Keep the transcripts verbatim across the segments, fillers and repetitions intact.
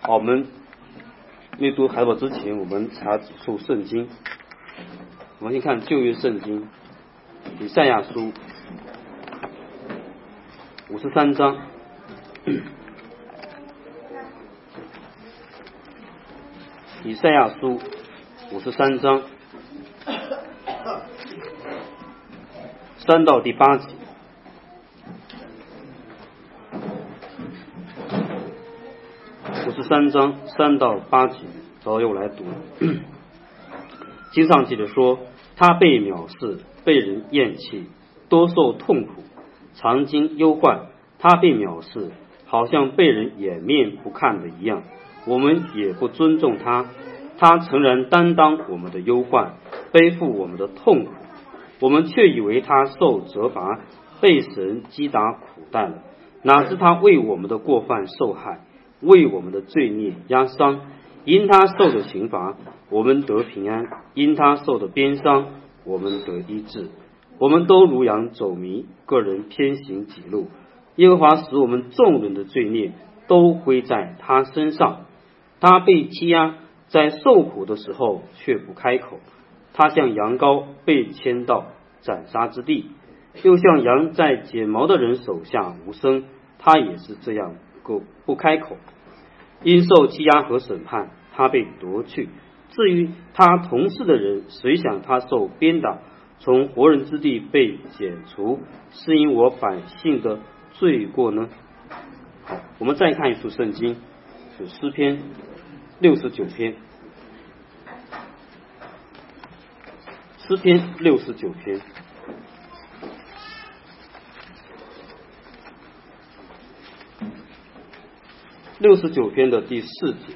好，我们阅读海德堡之前，我们查出圣经。我们先看旧约圣经，以赛亚书五十三章。以赛亚书五十三章三到第八节。五十三章三到八节，找由我来读。经上记着说，他被藐视，被人厌弃，多受痛苦，常经忧患。他被藐视，好像被人掩面不看的一样，我们也不尊重他。他诚然担当我们的忧患，背负我们的痛苦，我们却以为他受责罚，被神击打苦待了。哪知他为我们的过犯受害，为我们的罪孽压伤。因他受的刑罚，我们得平安；因他受的鞭伤，我们得医治。我们都如羊走迷，个人偏行己路。耶和华使我们众人的罪孽都归在他身上。他被欺压，在受苦的时候却不开口。他像羊羔被牵到斩杀之地，又像羊在剪毛的人手下无声，他也是这样不开口。因受欺压和审判，他被夺去。至于他同事的人，谁想他受鞭打，从活人之地被剪除，是因我百姓的罪过呢？好，我们再看一处圣经，是诗篇六十九篇。诗篇六十九篇。六十九篇的第四节。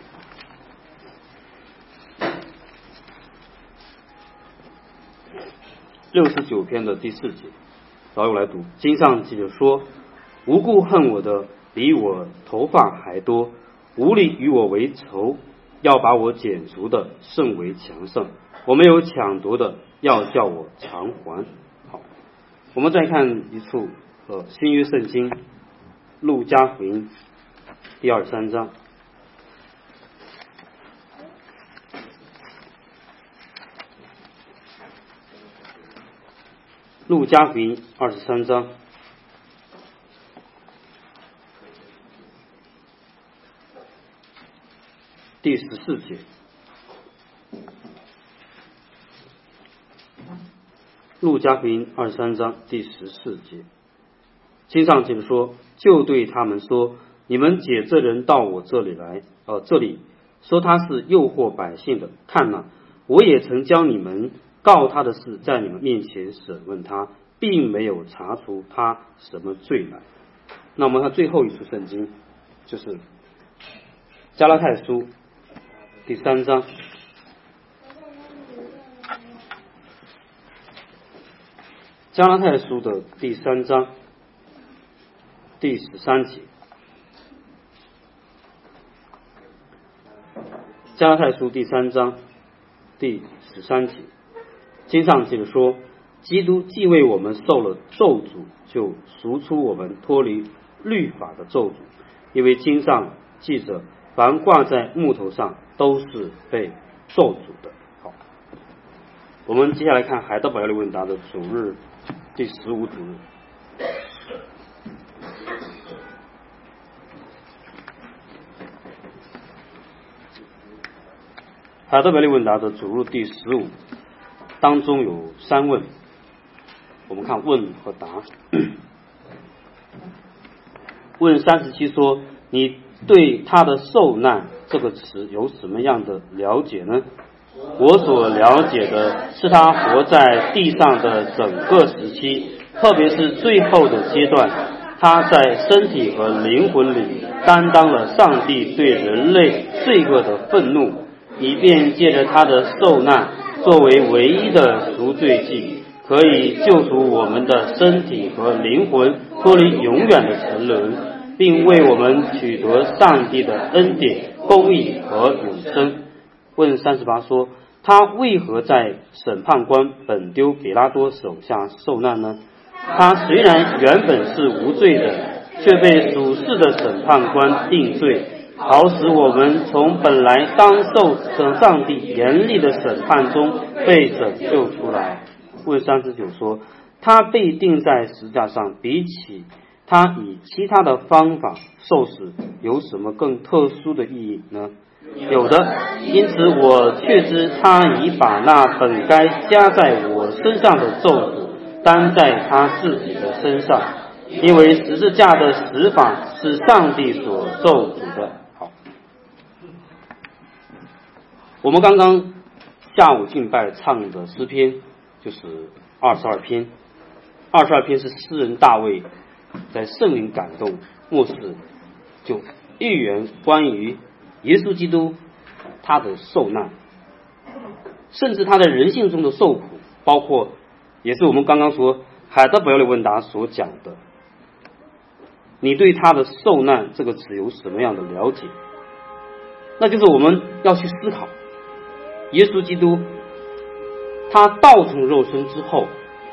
六十九篇的第四节，找我来读。经上记着说，无故恨我的比我头发还多，无理与我为仇，要把我剪除的甚为强盛，我没有抢夺的，要叫我偿还。好，我们再看一处呃新约圣经，路加福音第二十三章。路加福音二十三章第十四节。路加福音二十三章第十四节，经上记着说，就对他们说，你们解这人到我这里来，呃，这里说他是诱惑百姓的。看哪，我也曾将你们告他的事在你们面前审问他，并没有查出他什么罪来。那我们看最后一处圣经，就是加拉太书第三章。加拉太书的第三章第十三节。加拉太书第三章第十三节，经上记着说，基督既为我们受了咒诅，就赎出我们脱离律法的咒诅，因为经上记着，凡挂在木头上都是被咒诅的。好，我们接下来看海德堡要理问答的主日第十五主日。海德堡要理问答的主日第十五当中有三问，我们看问和答。问三十七说，你对他的受难这个词有什么样的了解呢？我所了解的是他活在地上的整个时期，特别是最后的阶段，他在身体和灵魂里担当了上帝对人类罪恶的愤怒，以便借着他的受难作为唯一的赎罪祭，可以救赎我们的身体和灵魂脱离永远的沉沦，并为我们取得上帝的恩典、公义和永生。问三十八说，他为何在审判官本丢比拉多手下受难呢？他虽然原本是无罪的，却被属世的审判官定罪， 好使我们从本来当受上帝严厉的审判中被拯救出来。问三十九说，他被钉在十字架上，比起他以其他的方法受死，有什么更特殊的意义呢？有的，因此我确知他已把那本该加在我身上的咒诅担在他自己的身上，因为十字架的死法是上帝所咒诅的。好，我们刚刚下午敬拜唱的诗篇就是二十二篇，二十二篇是诗人大卫在圣灵感动末世就预言关于耶稣基督他的受难，甚至他在人性中的受苦，包括也是我们刚刚说海德堡的问答所讲的，你对他的受难这个词有什么样的了解？那就是我们要去思考耶稣基督他道成肉身之后，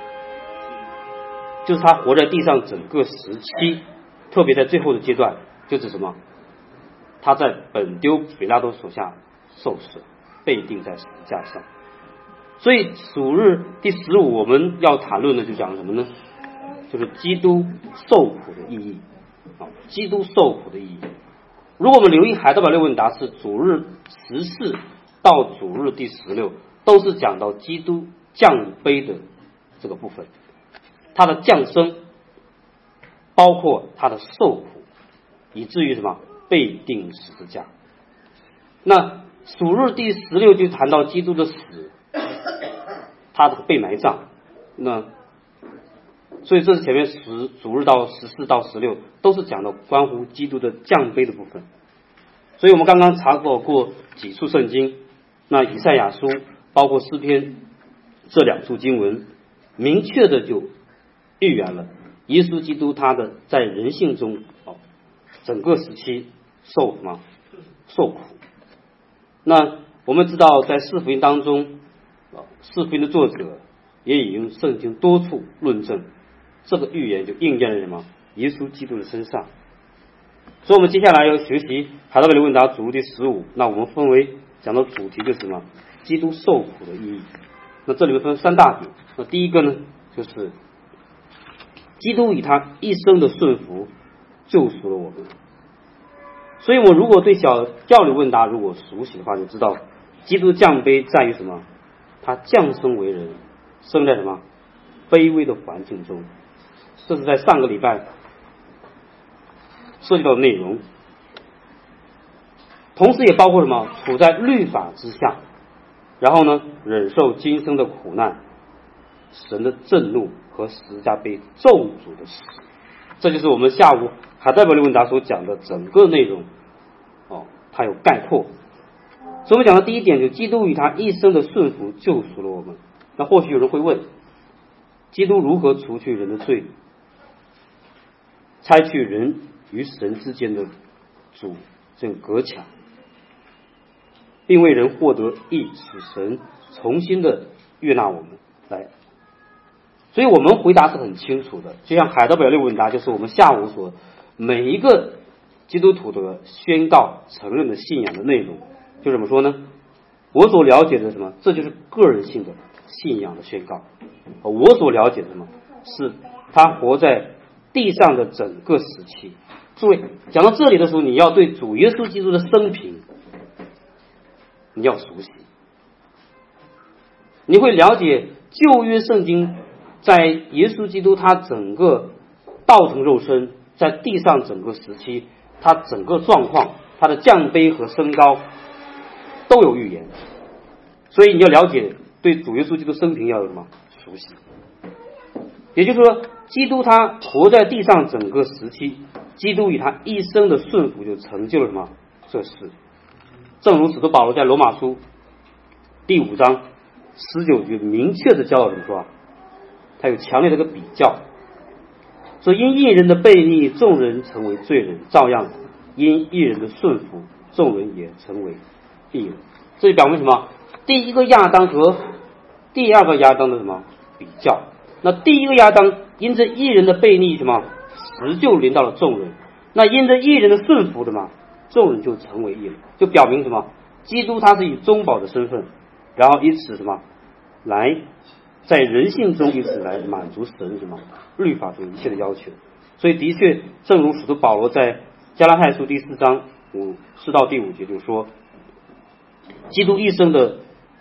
就是他活在地上整个时期，特别在最后的阶段，就是什么？他在本丢比拉多手下受死，被钉在十字架上。所以主日第十五我们要谈论的就讲什么呢？就是基督受苦的意义啊，基督受苦的意义。如果我们留意海德堡六问答是主日十四到主日第十六，都是讲到基督降卑的这个部分，他的降生，包括他的受苦，以至于什么？被钉十字架。那主日第十六就谈到基督的死，他的被埋葬。那所以这是前面十主日到十四到十六都是讲到关乎基督的降卑的部分。所以我们刚刚查考过几处圣经，那以赛亚书包括诗篇这两处经文，明确的就预言了耶稣基督他的在人性中哦整个时期受什么受苦。那我们知道在四福音当中，四福音的作者也引用圣经多处论证这个预言就应验了什么耶稣基督的身上。所以我们接下来要学习海德堡的问答主题第十五，那我们分为讲到主题就是什么基督受苦的意义。那这里面分三大点，那第一个呢就是基督以他一生的顺服救赎了我们。所以我如果对小教理问答如果熟悉的话，就知道基督降卑在于什么？他降生为人，生在什么卑微的环境中。这是在上个礼拜涉及到的内容，同时也包括什么？处在律法之下，然后呢忍受今生的苦难，神的震怒和十字架被咒诅的死。这就是我们下午海德堡的问答所讲的整个内容哦，它有概括。所以我们讲的第一点，就基督与他一生的顺服救赎了我们。那或许有人会问，基督如何除去人的罪，拆去人与神之间的阻这个隔墙，并为人获得义，使神重新的悦纳我们来。所以我们回答是很清楚的，就像海德堡六问答就是我们下午所每一个基督徒的宣告承认的信仰的内容。就怎么说呢？我所了解的什么？这就是个人性的信仰的宣告。我所了解的什么？是他活在地上的整个时期。诸位，讲到这里的时候，你要对主耶稣基督的生平你要熟悉，你会了解旧约圣经在耶稣基督他整个道成肉身在地上整个时期，他整个状况，他的降卑和升高都有预言。所以你要了解对主耶稣基督生平要有什么熟悉。也就是说，基督他活在地上整个时期，基督与他一生的顺服就成就了什么这事。正如使徒保罗在罗马书第五章十九节明确的教导怎么说啊？他有强烈的一个比较，说因一人的悖逆，众人成为罪人，照样因一人的顺服，众人也成为义人。这就表明什么？第一个亚当和第二个亚当的什么比较？那第一个亚当因着一人的悖逆什么，死就临到了众人；那因着一人的顺服的嘛， 众人就成为义了，就表明什么？基督他是以中保的身份，然后以此什么来在人性中以此来满足神什么律法中一切的要求。所以的确，正如使徒保罗在加拉太书第四章五四到第五节就说，基督一生的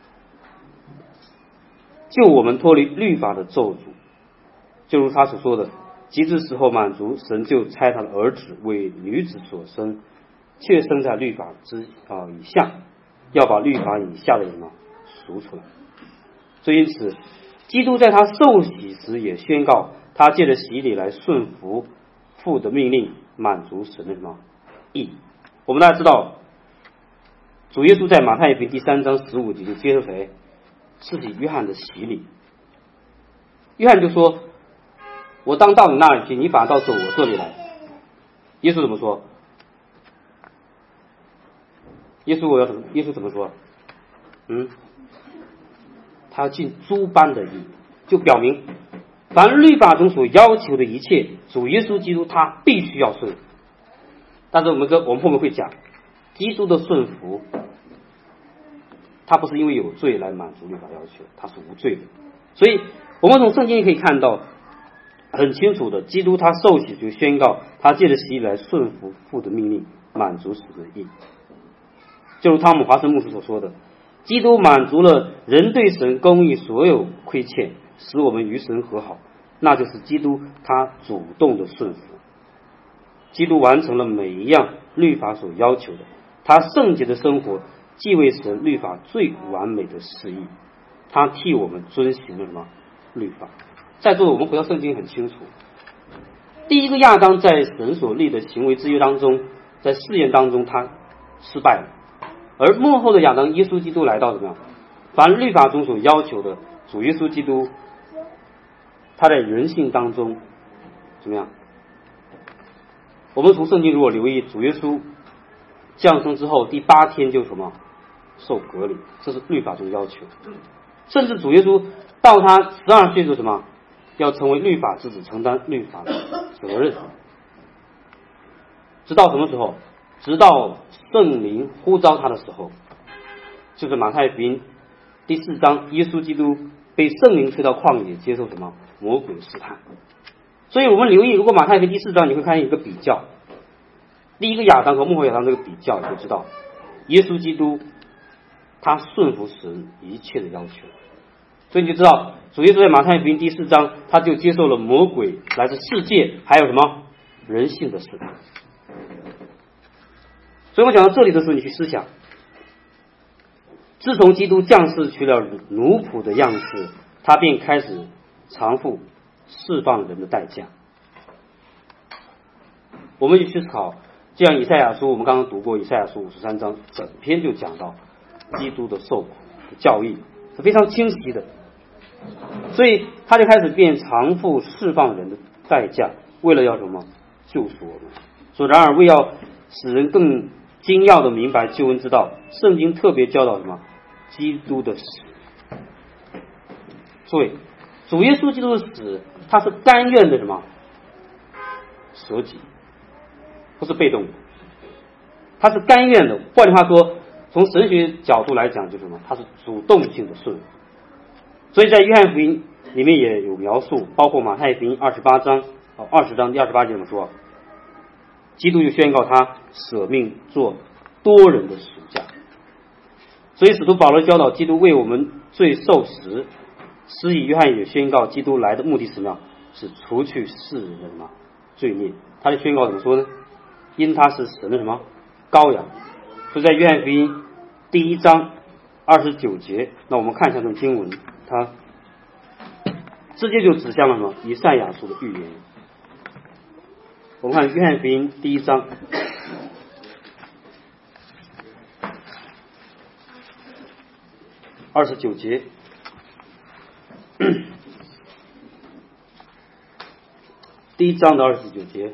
救我们脱离律法的咒诅，就如他所说的，及至时候满足，神就差他的儿子为女子所生，却生在律法之啊以下，要把律法以下的人啊赎出来。所以因此，基督在他受洗时也宣告，他借着洗礼来顺服父的命令，满足神的什么义。我们大家知道，主耶稣在马太福音第三章十五节就接受谁？是起约翰的洗礼。约翰就说，我当到你那里去，你反倒走我这里来。耶稣怎么说？耶稣我要怎么？耶稣怎么说？嗯，他要尽诸般的义，就表明凡律法中所要求的一切，主耶稣基督他必须要顺服。但是我们跟我们后面会讲，基督的顺服，他不是因为有罪来满足律法要求，他是无罪的。所以我们从圣经也可以看到很清楚的，基督他受洗就宣告，他借着洗礼来顺服父的命令，满足神的义。就如汤姆华森牧师所说的，基督满足了人对神公义所有亏欠，使我们与神和好，那就是基督他主动的顺服。基督完成了每一样律法所要求的，他圣洁的生活既为神律法最完美的示意，他替我们遵行了什么律法。在座的我们回到圣经很清楚，第一个亚当在神所立的行为之约当中，在试验当中他失败了，而末后的亚当耶稣基督来到怎么样？凡律法中所要求的，主耶稣基督他在人性当中怎么样？我们从圣经如果留意，主耶稣降生之后第八天就什么受隔离，这是律法中要求。甚至主耶稣到他十二岁就什么要成为律法之子，承担律法的责任，直到什么时候？直到圣灵呼召他的时候，就是马太福音第四章，耶稣基督被圣灵推到旷野接受什么魔鬼试探。所以我们留意，如果马太福音第四章你会看见一个比较，第一个亚当和末后亚当这个比较，你就知道耶稣基督他顺服神一切的要求。所以你就知道主耶稣在马太福音第四章他就接受了魔鬼来自世界还有什么人性的试探。所以我讲到这里的时候，你去思想，自从基督降世取了奴仆的样式，他便开始偿付释放人的代价。我们去思考，就像以赛亚书，我们刚刚读过以赛亚书五十三章，整篇就讲到基督的受苦的教义是非常清晰的。所以他就开始变偿付释放人的代价，为了要什么救赎我们。所以然而为要使人更精要的明白救恩之道，圣经特别教导什么基督的死。所以主耶稣基督的死，他是甘愿的什么舍己，不是被动的，他是甘愿的。换句话说，从神学角度来讲，就是什么？他是主动性的顺服。所以在约翰福音里面也有描述，包括马太福音二十八章二十章第二十八节怎么说？基督就宣告他舍命做多人的赎价。所以使徒保罗教导基督为我们罪受死，施以约翰也宣告基督来的目的是什么？是除去世人的什么罪孽。他的宣告怎么说呢？因他是神的什么羔羊。所以在约翰福音第一章二十九节，那我们看一下这种经文，它直接就指向了什么以赛亚书的预言。我们看约翰福音第一章二十九节，第一章的二十九节。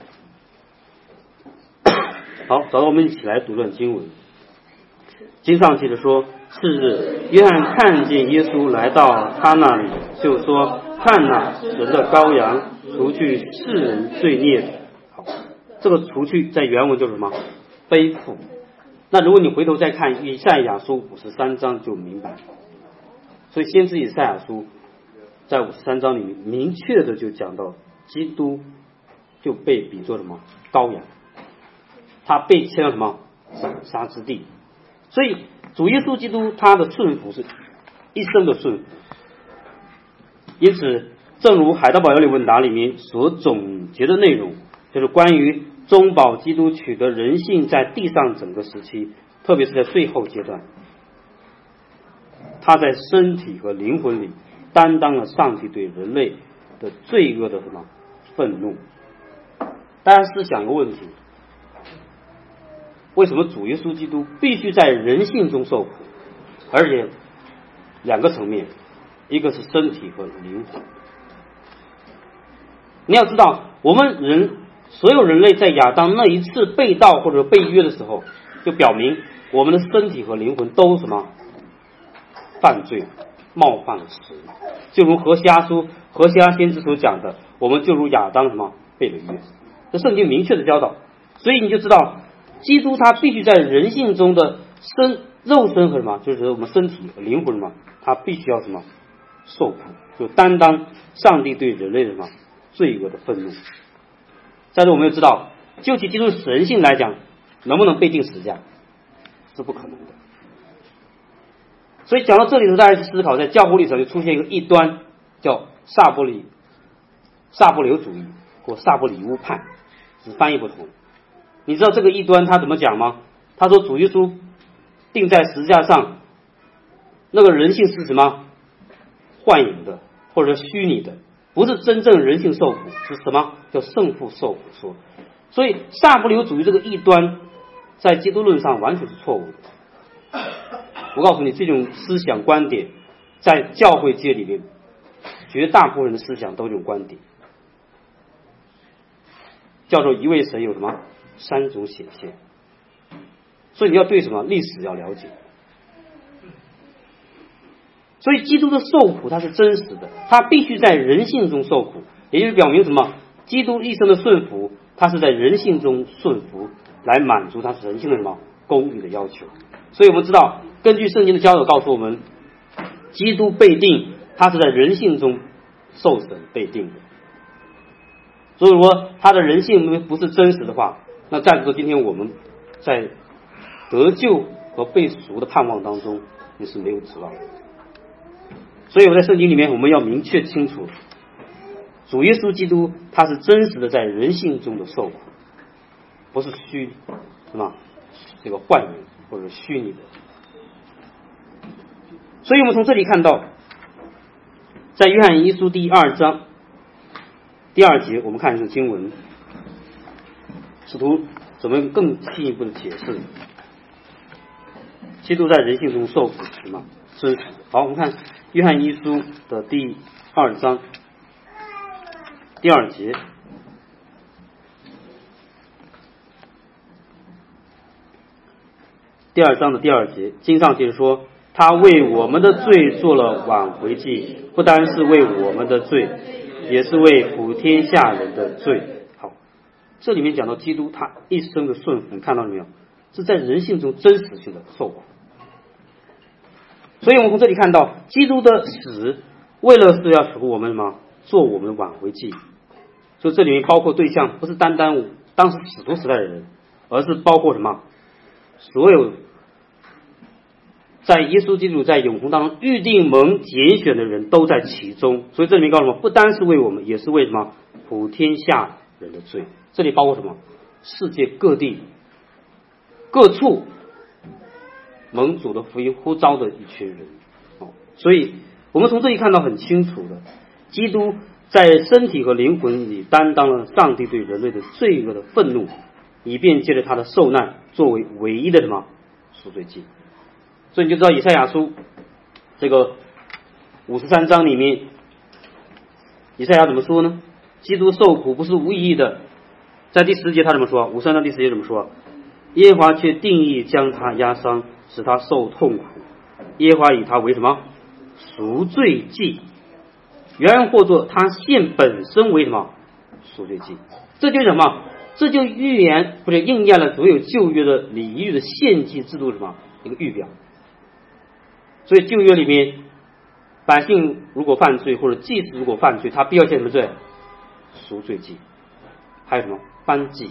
好，找到我们一起来读段经文。经上记着说，次日约翰看见耶稣来到他那里，就说：看哪，神的羔羊，除去世人罪孽的。好，这个除去在原文就是什么背负。那如果你回头再看以赛亚书五十三章就明白，所以先知以赛亚书在五十三章里面明确的就讲到，基督就被比作什么羔羊，他被迁到什么斩杀之地。所以主耶稣基督他的顺服是一生的顺服。因此正如海德堡要理问答里面所总结的内容，就是关于中保基督取得人性在地上整个时期，特别是在最后阶段，他在身体和灵魂里担当了上帝对人类的罪恶的什么愤怒。大家思想一个问题，为什么主耶稣基督必须在人性中受苦？而且两个层面，一个是身体和灵魂。你要知道，我们人所有人类在亚当那一次被盗或者被约的时候，就表明我们的身体和灵魂都什么犯罪，冒犯了神。就如何西阿书何西阿先知所讲的，我们就如亚当什么被了约，这圣经明确的教导。所以你就知道，基督他必须在人性中的身肉身和什么，就是我们身体和灵魂嘛，他必须要什么受苦，就担当上帝对人类的什么罪恶的愤怒。再者我们要知道，就其基督神性来讲，能不能被钉十字架是不可能的。所以讲到这里的时候，大家去思考，在教会历史上就出现一个异端，叫撒伯里撒伯流主义或撒伯里乌派，只翻译不同。你知道这个异端他怎么讲吗？他说主耶稣钉在十字架上，那个人性是什么幻影的或者虚拟的，不是真正人性受苦，是什么叫圣父受苦说。所以撒伯流主义这个异端在基督论上完全是错误的。我告诉你，这种思想观点在教会界里面绝大部分人的思想都有这种观点，叫做一位神有什么三种显现。所以你要对什么历史要了解。所以基督的受苦它是真实的，他必须在人性中受苦，也就是表明什么？基督一生的顺服，他是在人性中顺服，来满足他人性的什么公义的要求。所以我们知道，根据圣经的教导告诉我们，基督被定，他是在人性中受审被定的。所以说他的人性不是真实的话，那再说今天我们在得救和被赎的盼望当中也是没有指望的。所以我在圣经里面我们要明确清楚，主耶稣基督他是真实的在人性中的受苦，不是虚什么这个幻影或者虚拟的。所以我们从这里看到，在约翰一书第二章第二节，我们看一下经文，使徒怎么更进一步的解释基督在人性中受苦什么真实。好，我们看约翰一书的第二章第二节，第二章的第二节，经上就是说，他为我们的罪做了挽回祭，不单是为我们的罪，也是为普天下人的罪。好，这里面讲到基督他一生的顺服，你看到了没有？是在人性中真实性的受苦。所以我们从这里看到，基督的死为了是要使我们什么做我们的挽回祭。所以这里面包括对象不是单单当时使徒时代的人，而是包括什么所有在耶稣基督在永恒当中预定蒙拣选的人都在其中。所以这里面告诉我们，不单是为我们，也是为什么普天下人的罪。这里包括什么？世界各地各处蒙主的福音呼召的一群人。哦，所以我们从这里看到很清楚的，基督在身体和灵魂里担当了上帝对人类的罪恶的愤怒，以便借着他的受难作为唯一的什么赎罪祭。所以你就知道以赛亚书这个五十三章里面，以赛亚怎么说呢？基督受苦不是无意义的。在第十节他怎么说？五十三章第十节怎么说？耶和华却定义将他压伤，使他受痛苦。耶和华以他为什么赎罪祭？原文或作他现本身为什么赎罪祭？这就是什么这就预言或者应验了所有旧约的礼仪的献祭制度什么一个预表。所以旧约里面，百姓如果犯罪或者祭司如果犯罪，他必要献什么罪？赎罪祭，还有什么燔祭？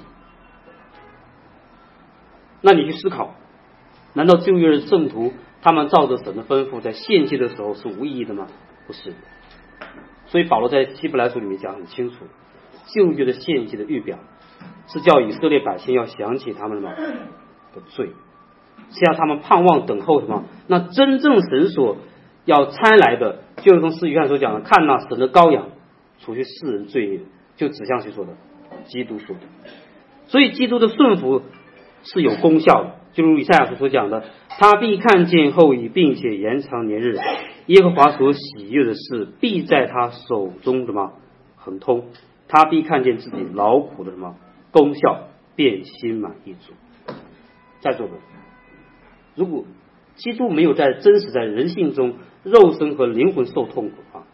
那你去思考，难道旧约的圣徒他们照着神的吩咐在献祭的时候是无意义的吗？不是。所以保罗在希伯来书里面讲很清楚，旧约的献祭的预表是叫以色列百姓要想起他们的的罪，是要他们盼望等候什么？那真正神所要差来的，就如同施约翰所讲的，看那神的羔羊除去世人罪孽，就指向谁说的？基督说的。所以基督的顺服是有功效的，就如以赛亚书所讲的，他必看见后裔，并且延长年日，耶和华所喜悦的事必在他手中什么亨通，他必看见自己劳苦的什么功效，便心满意足。在座的，如果基督没有在真实在人性中肉身和灵魂受痛苦啊，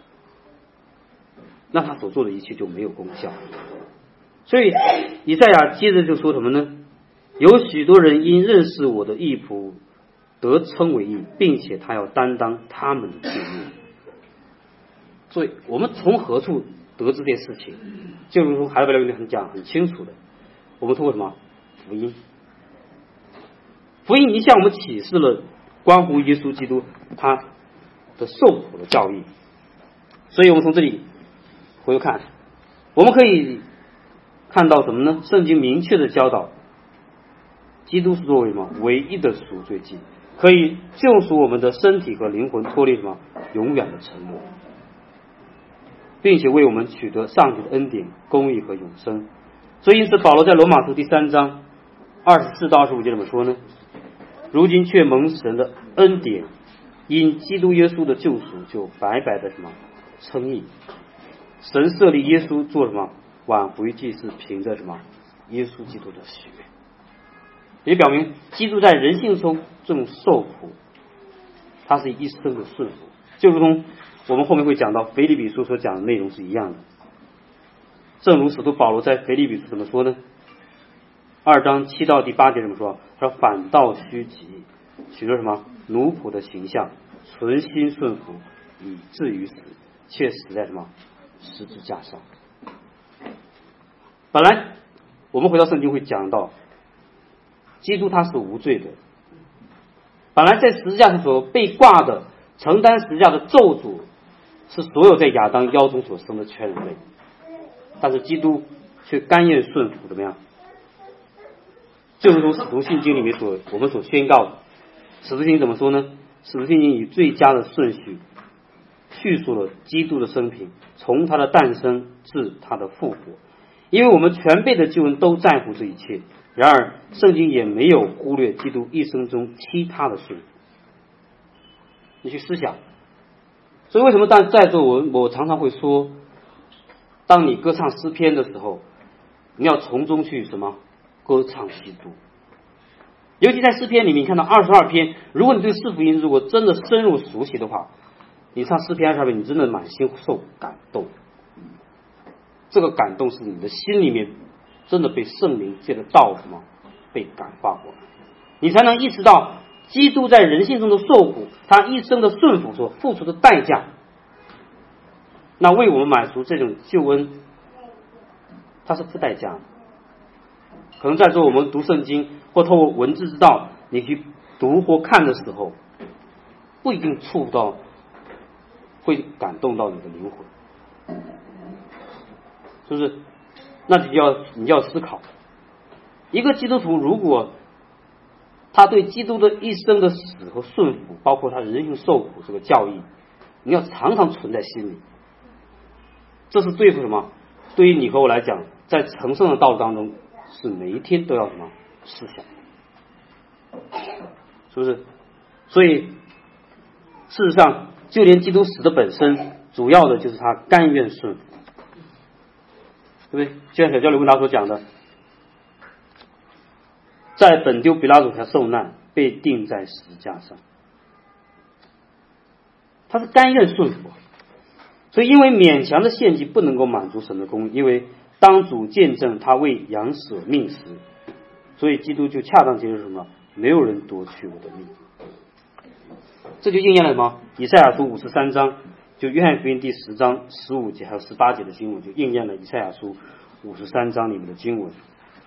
那他所做的一切就没有功效。所以以赛亚接着就说什么呢？有许多人因认识我的义仆得称为义，并且他要担当他们的罪孽。所以我们从何处得知这些事情？就如同海德堡里很讲很清楚的，我们通过什么？福音。福音已经向我们启示了关乎耶稣基督他的受苦的教义。所以我们从这里回头看，我们可以看到什么呢？圣经明确的教导，基督是作为什么唯一的赎罪祭，可以救赎我们的身体和灵魂脱离什么永远的沉默，并且为我们取得上帝的恩典、公义和永生。所以因此保罗在罗马书第三章二十四到二十五节怎么说呢？如今却蒙神的恩典，因基督耶稣的救赎，就白白的什么称义。神设立耶稣做什么挽回祭司，凭着什么耶稣基督的血，也表明基督在人性中这种受苦，他是一生的顺服，就如同我们后面会讲到腓立比书所讲的内容是一样的。正如使徒保罗在腓立比书怎么说呢？二章七到第八节怎么说？他说反倒虚极，取了什么奴仆的形象，存心顺服，以至于死，却死在什么十字架上。本来我们回到圣经会讲到，基督他是无罪的，本来在十字架上所被挂的承担十字架的咒诅是所有在亚当腰中所生的全人类，但是基督却甘愿顺服，怎么样？就如同使徒信经里面所我们所宣告的，使徒信经怎么说呢？使徒信经以最佳的顺序叙述了基督的生平，从他的诞生至他的复活。因为我们全辈的救恩都在乎这一切，然而圣经也没有忽略基督一生中其他的顺服。你去思想，所以为什么在在座我我常常会说，当你歌唱诗篇的时候，你要从中去什么歌唱基督。尤其在诗篇里面，你看到二十二篇，如果你对四福音如果真的深入熟悉的话，你唱诗篇二十二篇，你真的满心受感动。这个感动是你的心里面真的被圣灵借着道什么被感化过来，你才能意识到基督在人性中的受苦，他一生的顺服所付出的代价。那为我们满足这种救恩，他是付代价的。可能在座我们读圣经或透过文字之道，你去读或看的时候，不一定触到，会感动到你的灵魂，是不是？那你就要你要思考，一个基督徒如果他对基督的一生的死和顺服，包括他人性受苦这个教义，你要常常存在心里。这是对付什么？对于你和我来讲，在成圣的道路当中，是每一天都要什么思想，是不是？所以事实上，就连基督死的本身，主要的就是他甘愿顺服，对不对？就像小教理问他所讲的，在本丢彼拉多下受难，被钉在十字架上，他是甘愿顺服。所以因为勉强的献祭不能够满足神的公义，因为当主见证他为羊舍命时，所以基督就恰当接受什么？没有人夺取我的命。这就应验了什么？以赛亚书五十三章，就约翰福音第十章十五节还有十八节的经文，就应验了以赛亚书五十三章里面的经文。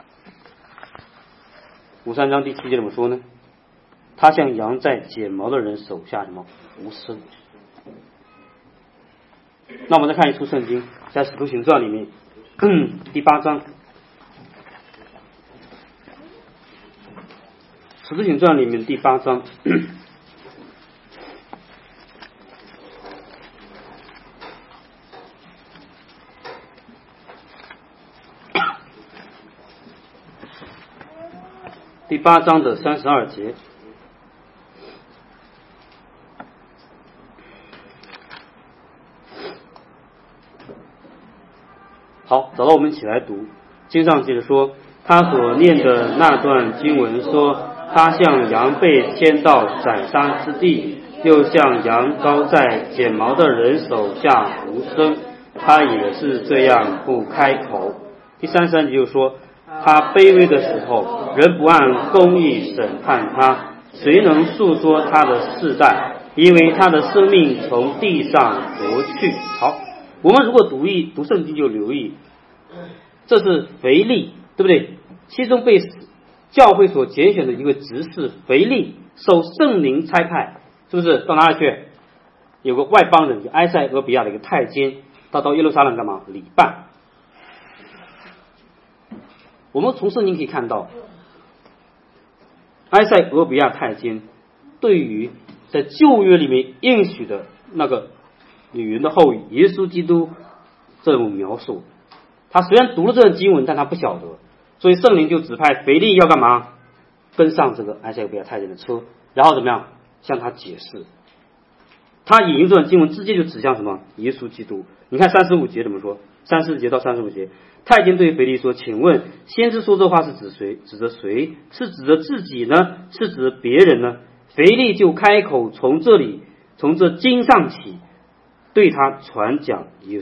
五十三章第七节怎么说呢？他像羊在剪毛的人手下什么无声。那我们再看一处圣经，在使徒行传里面第八章，使徒行传里面第八章第八章的三十二节。好，找到我们一起来读。经上接着说，他所念的那段经文说，他像羊被牵到宰杀之地，又像羊羔在剪毛的人手下无声，他也是这样不开口。第三十三节就说，他卑微的时候，人不按公义审判他，谁能诉说他的世代？因为他的生命从地上夺去。好，我们如果读一读圣经就留意，这是腓利，对不对？其中被教会所拣选的一位执事腓利，受圣灵差派，是不是到哪里去？有个外邦人，就埃塞俄比亚的一个太监，他到耶路撒冷干嘛？礼拜。我们从圣经可以看到，埃塞俄比亚太监对于在旧约里面应许的那个女人的后裔耶稣基督这种描述，他虽然读了这段经文，但他不晓得，所以圣灵就指派腓利要干嘛？跟上这个埃塞俄比亚太监的车，然后怎么样向他解释。他引用这段经文直接就指向什么？耶稣基督。你看三十五节怎么说？三十节到三十五节，太监对腓利说，请问先知说这话是指谁？指着谁？是指着自己呢？是指着别人呢？腓利就开口，从这里从这经上起对他传讲耶稣。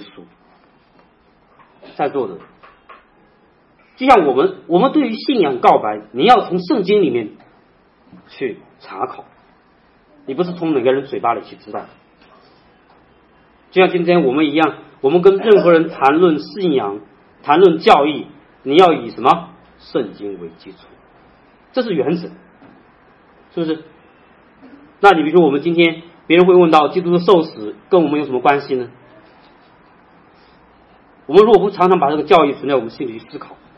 在座的就像我们我们对于信仰告白，你要从圣经里面去查考，你不是从哪个人嘴巴里去知道。就像今天我们一样，我们跟任何人谈论信仰谈论教义，你要以什么？圣经为基础，这是原则，是不是？那你比如说我们今天别人会问到基督的受死跟我们有什么关系呢？我们如果不常常把这个教义存在我们心里去思考，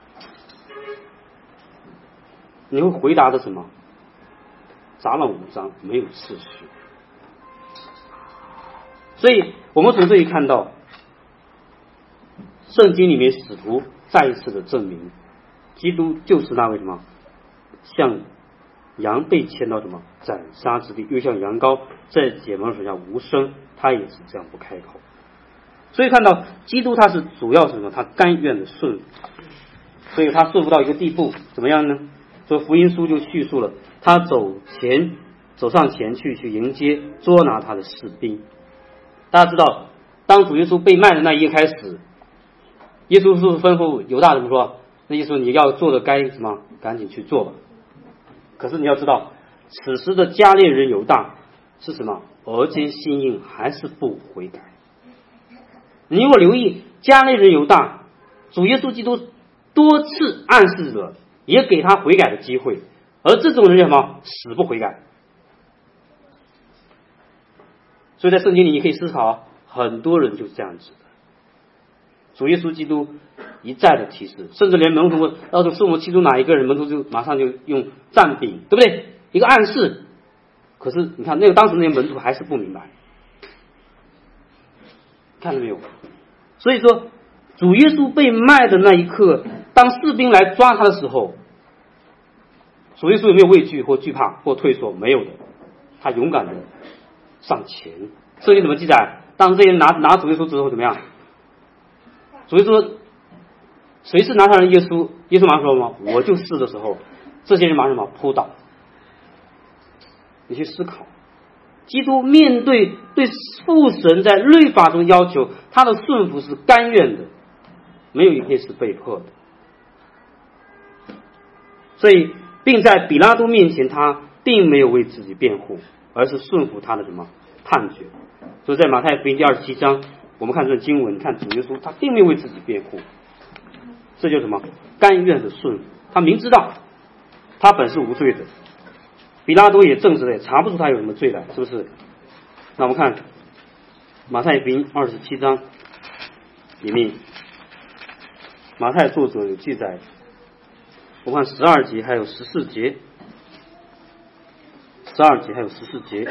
你会回答的什么？杂乱无章，没有次序。所以我们从这里看到，圣经里面使徒再一次的证明，基督就是那位什么，像羊被牵到什么斩杀之地，又像羊羔在剪毛手下无声，他也是这样不开口。所以看到基督他是主要是什么？他甘愿的顺服，所以他顺服到一个地步，怎么样呢？所以福音书就叙述了他走前走上前去去迎接捉拿他的士兵。大家知道，当主耶稣被卖的那一夜开始，耶稣是不是吩咐犹大怎么说？那意思说你要做的该什么，赶紧去做吧。可是你要知道，此时的加略人犹大是什么？俄间心硬，还是不悔改。你如果留意加略人犹大，主耶稣基督多次暗示着，也给他悔改的机会，而这种人什么？死不悔改。所以在圣经里你可以思考，很多人就是这样子的。主耶稣基督一再的提示，甚至连门徒问要是我们其中哪一个人，门徒就马上就用蘸饼，对不对？一个暗示。可是你看那个当时那些门徒还是不明白，看到没有？所以说主耶稣被卖的那一刻，当士兵来抓他的时候，主耶稣有没有畏惧或惧怕或退缩？没有的，他勇敢的上前。圣经怎么记载？当这些人拿拿主耶稣之后怎么样？主耶稣谁是拿他人耶稣？耶稣马上说吗？我就是的时候，这些人马上什么扑倒。你去思考，基督面对对父神在律法中要求他的顺服是甘愿的， 没有一篇是被迫的。所以并在比拉多面前，他并没有为自己辩护，而是顺服他的什么判决。所以在马太福音第二十七章，我们看这个经文，看主耶稣他并没有为自己辩护，这就是什么甘愿的顺服。他明知道他本是无罪的，比拉多也证实了，也查不出他有什么罪来，是不是？那我们看马太福音二十七章里面，马太作者有记载，我看十二节还有十四节，十二节还有十四节，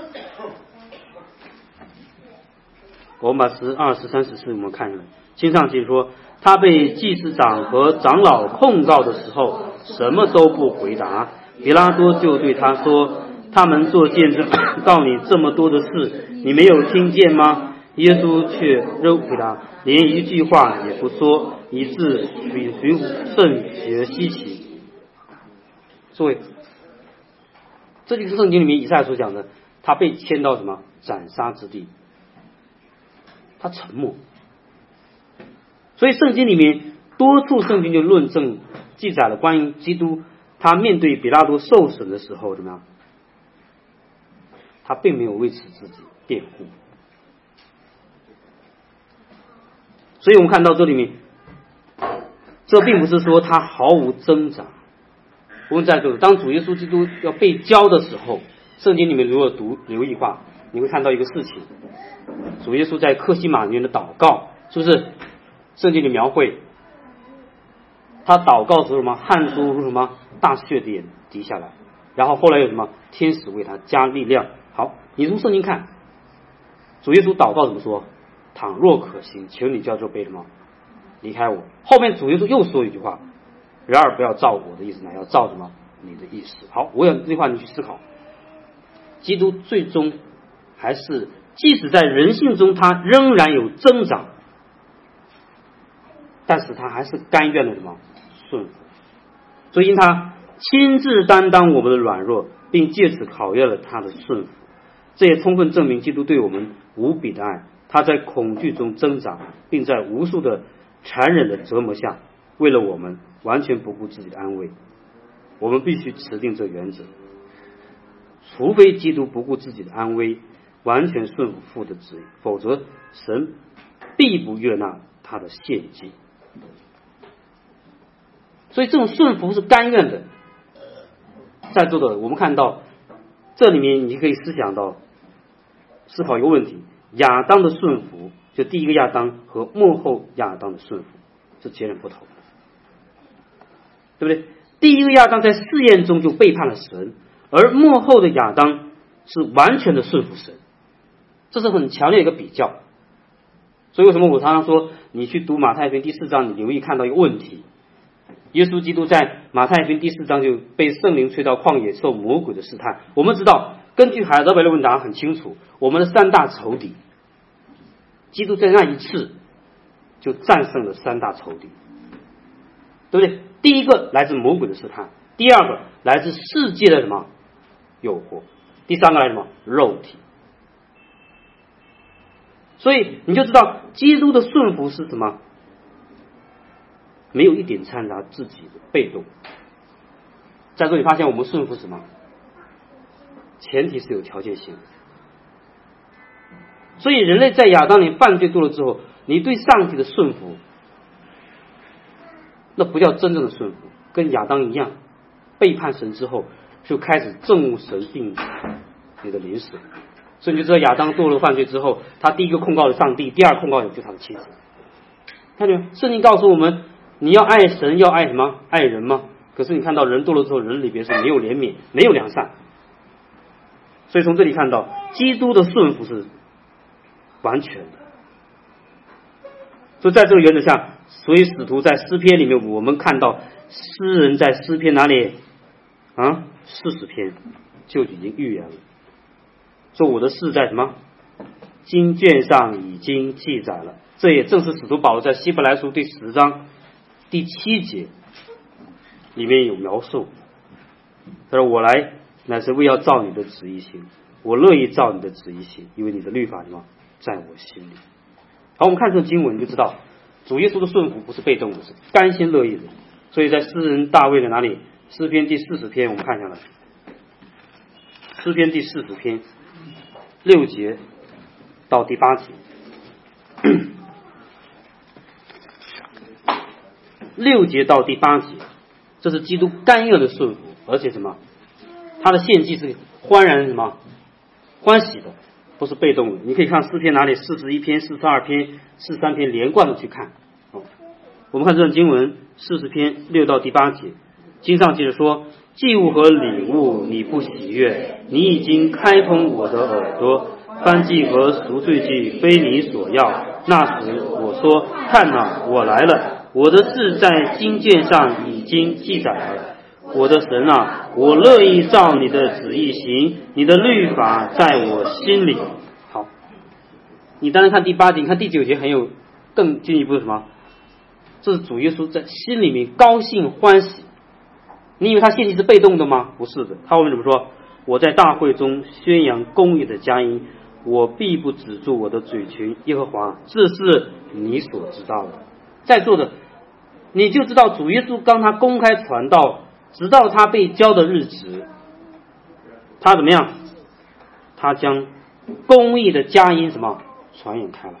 我们把十二、十三、十四我们看一下。经上记说，他被祭司长和长老控告的时候，什么都不回答。比拉多就对他说，他们做见证告你这么多的事，你没有听见吗？耶稣却仍回答，连一句话也不说，以致许群甚觉稀奇。所以这就是圣经里面以赛亚所讲的，他被牵到什么斩杀之地，他沉默。所以圣经里面多处圣经就论证记载了关于基督他面对比拉多受审的时候怎么样，他并没有为此自己辩护。所以我们看到这里面，这并不是说他毫无挣扎。我们在这当主耶稣基督要被交的时候，圣经里面如果读留意的话，你会看到一个事情，主耶稣在客西马尼园的祷告，是不是？圣经里描绘他祷告时候什么汗珠如什么大血点滴下来，然后后来有什么天使为他加力量。好，你从圣经看，主耶稣祷告怎么说？倘若可行，求你叫这杯什么离开我。后面主耶稣又说一句话，然而不要照我的意思，乃要照什么你的意思。好，我想这句话你去思考，基督最终还是即使在人性中他仍然有挣扎，但是他还是甘愿的什么顺服。所以因他亲自担当我们的软弱，并借此考验了他的顺服，这也充分证明基督对我们无比的爱。他在恐惧中挣扎，并在无数的残忍的折磨下，为了我们完全不顾自己的安危。我们必须持定这原则，除非基督不顾自己的安危，完全顺服父的旨意，否则神必不悦纳他的献祭。所以这种顺服是甘愿的。在座的我们看到这里面，你可以思想到思考一个问题，亚当的顺服，就第一个亚当和末后亚当的顺服是截然不同的，对不对？第一个亚当在试验中就背叛了神，而末后的亚当是完全的顺服神，这是很强烈的一个比较。所以为什么我常常说，你去读马太福音第四章，你留意看到一个问题，耶稣基督在马太福音第四章就被圣灵吹到旷野受魔鬼的试探。我们知道根据海德伯的问答很清楚，我们的三大仇敌，基督在那一次就战胜了三大仇敌，对不对？第一个来自魔鬼的试探，第二个来自世界的什么诱惑，第三个来自什么肉体。所以你就知道基督的顺服是什么，没有一点掺杂自己的被动。在这里发现我们顺服什么，前提是有条件性的。所以人类在亚当里犯罪多了之后，你对上帝的顺服，那不叫真正的顺服，跟亚当一样，背叛神之后就开始憎恶神并你的灵死。所以你就知道亚当堕落犯罪之后，他第一个控告了上帝，第二控告的就是他的妻子。看见没有？圣经告诉我们，你要爱神，要爱什么？爱人吗？可是你看到人堕落之后，人里边是没有怜悯，没有良善。所以从这里看到，基督的顺服是完全的。所以在这个原则下，所以使徒在诗篇里面，我们看到诗人在诗篇哪里啊？四十篇就已经预言了，说我的事在什么经卷上已经记载了。这也正是使徒保罗在希伯来书第十章第七节里面有描述，他说我来乃是为要照你的旨意行，我乐意照你的旨意行，因为你的律法什么在我心里。好，我们看这个经文就知道， 主耶稣的顺服不是被动的，是甘心乐意的。所以在诗人大卫的哪里？诗篇第四十篇，我们看一下来。诗篇第四十篇六节到第八节，六节到第八节，这是基督甘愿的顺服，而且什么？他的献祭是欢然什么？欢喜的，不是被动的。你可以看诗篇哪里？四十一篇、四十二篇、四十三篇，连贯的去看。哦，我们看这段经文，四十篇六到第八节，经上接着说：祭物和礼物你不喜悦，你已经开通我的耳朵，燔祭和赎罪祭非你所要。那时我说：看哪，我来了，我的事在经卷上已经记载了。我的神啊，我乐意照你的旨意行，你的律法在我心里。好，你当然看第八节，你看第九节很有更进一步的什么？这是主耶稣在心里面高兴欢喜。你以为他献祭是被动的吗？不是的，他后面怎么说？我在大会中宣扬公义的佳音，我必不止住我的嘴唇，耶和华，这是你所知道的。在座的你就知道主耶稣当他公开传道，直到他被交的日子，他怎么样？他将公义的佳音什么传扬开来。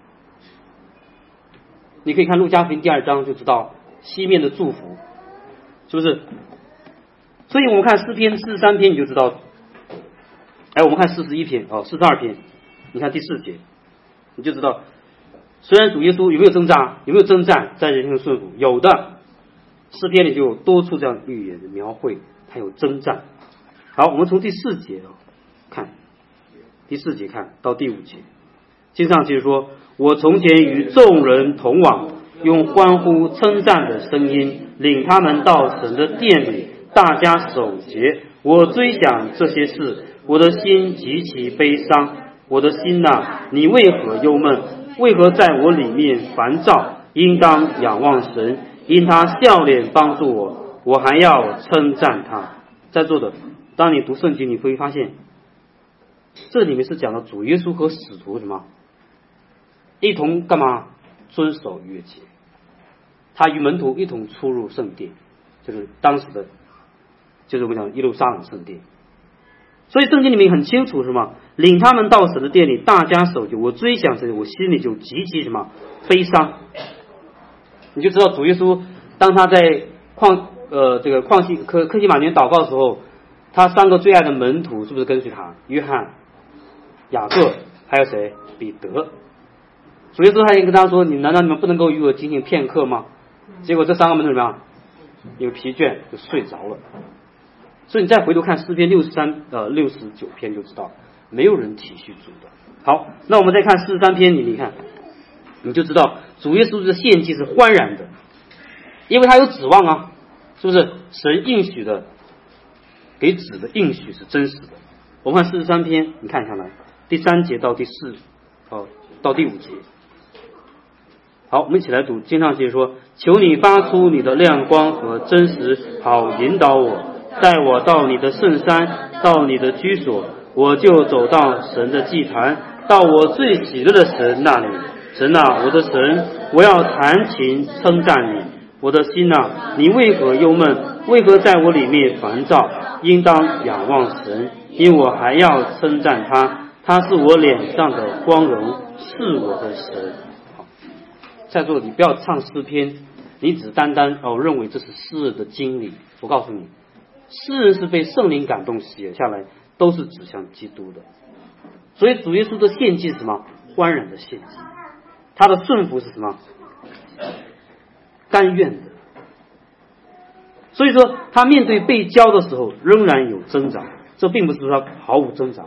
你可以看路加福音第二章就知道西面的祝福，是不是？所以我们看诗篇四十三篇你就知道。哎，我们看四十一篇哦，四十二篇，你看第四节，你就知道，虽然主耶稣有没有挣扎，有没有征战，在人生顺服，有的。诗篇里就有多处这样预言的描绘，他有征战。好，我们从第四节哦看，第四节看到第五节，经上就是说：我从前与众人同往，用欢呼称赞的声音领他们到神的殿里，大家守节。我追想这些事，我的心极其悲伤。我的心啊，你为何忧闷？为何在我里面烦躁？应当仰望神，因他笑脸帮助我，我还要称赞他。在座的，当你读圣经，你会发现这里面是讲到主耶稣和使徒什么一同干嘛？遵守约节。他与门徒一同出入圣殿，就是当时的就是我们讲耶路撒冷圣殿。所以圣经里面很清楚什么？领他们到神的殿里，大家守节。我追想这里，我心里就极其什么悲伤。你就知道主耶稣当他在旷呃这个旷西科科西玛园祷告的时候，他三个最爱的门徒是不是跟随他？约翰、雅各还有谁？彼得。主耶稣还跟他说：你难道你们不能够与我进行片刻吗？结果这三个门徒怎么样？有疲倦就睡着了。所以你再回头看诗篇六十三呃六十九篇就知道，没有人体恤主的。好，那我们再看四十三篇，你你看，你就知道主耶稣的献祭是欢然的，因为他有指望啊，是不是？神应许的，给子的应许是真实的。我们看四十三篇，你看下来，第三节到第四哦到第五节。好，我们一起来读经上节说：求你发出你的亮光和真实，好引导我，带我到你的圣山，到你的居所，我就走到神的祭坛，到我最喜乐的神那里。神啊，我的神，我要弹琴称赞你。我的心啊，你为何忧闷？为何在我里面烦躁？应当仰望神，因我还要称赞他，他是我脸上的光荣，是我的神。好，在座你不要唱诗篇，你只单单哦认为这是诗人的经历。我告诉你，诗人是被圣灵感动写下来，都是指向基督的。所以主耶稣的献祭是什么？欢然的献祭。他的顺服是什么？甘愿的。所以说他面对被交的时候仍然有挣扎，这并不是说他毫无挣扎。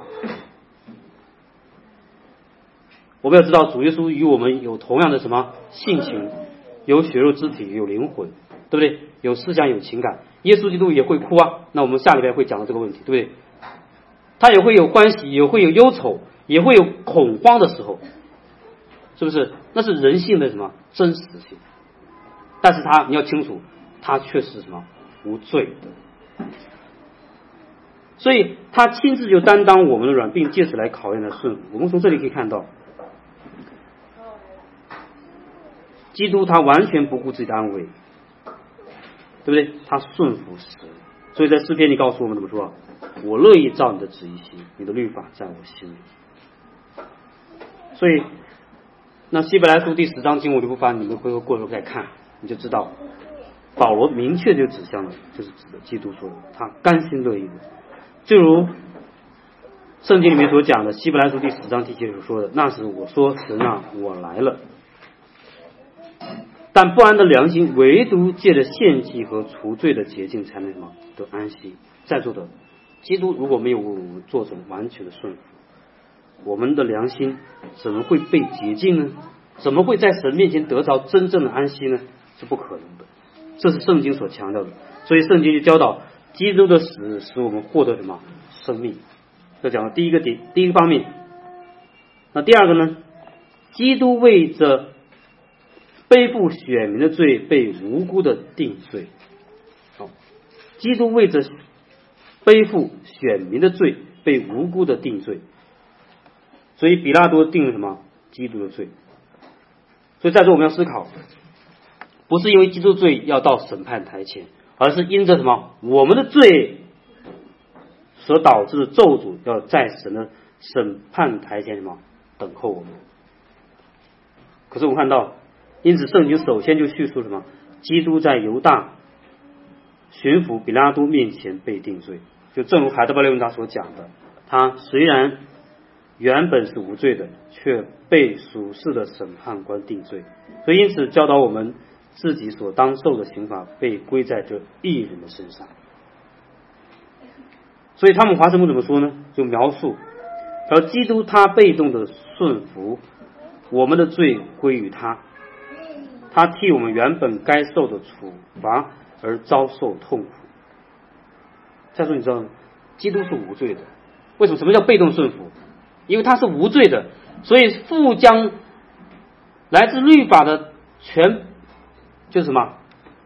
我们要知道主耶稣与我们有同样的什么性情，有血肉之体，有灵魂，对不对？有思想，有情感。耶稣基督也会哭啊，那我们下礼拜会讲到这个问题，对不对？他也会有欢喜，也会有忧愁，也会有恐慌的时候，是不是？那是人性的什么真实性。但是他你要清楚，他却是什么无罪的，所以他亲自就担当我们的软，并借此来考验了顺服。我们从这里可以看到， 基督他完全不顾自己的安危，对不对？他顺服神。所以在诗篇里告诉我们怎么说？我乐意照你的旨意行，你的律法在我心里。所以那希伯来书第十章经文的部分，你们回头过头再看，你就知道保罗明确就指向了，就是指的基督说的，他甘心乐意的。就如圣经里面所讲的，希伯来书第十章第七节所说的，那时我说神啊，我来了。但不安的良心，唯独借着献祭和除罪的捷径才能什么得安息。在座的基督如果没有为我们做成完全的顺服，我们的良心怎么会被洁净呢？怎么会在神面前得着真正的安息呢？是不可能的。这是圣经所强调的。所以圣经就教导基督的死使我们获得什么生命。这讲了第一个点，第一个方面。那第二个呢？基督为着背负选民的罪被无辜的定罪。好，基督为着背负选民的罪被无辜的定罪。所以比拉多定了什么？基督的罪。所以在这我们要思考，不是因为基督罪要到审判台前，而是因着什么？我们的罪所导致的咒诅要在神的审判台前什么等候我们。可是我们看到，因此圣经首先就叙述什么？基督在犹大巡抚比拉多面前被定罪。就正如海德堡列文达所讲的，他虽然原本是无罪的，却被属世的审判官定罪。所以因此教导我们，自己所当受的刑罚被归在这义人的身上。所以他们华盛顿怎么说呢？就描述而基督他被动的顺服，我们的罪归于他，他替我们原本该受的处罚而遭受痛苦。再说你知道基督是无罪的。为什么？什么叫被动顺服？因为他是无罪的，所以父将来自律法的全就是什么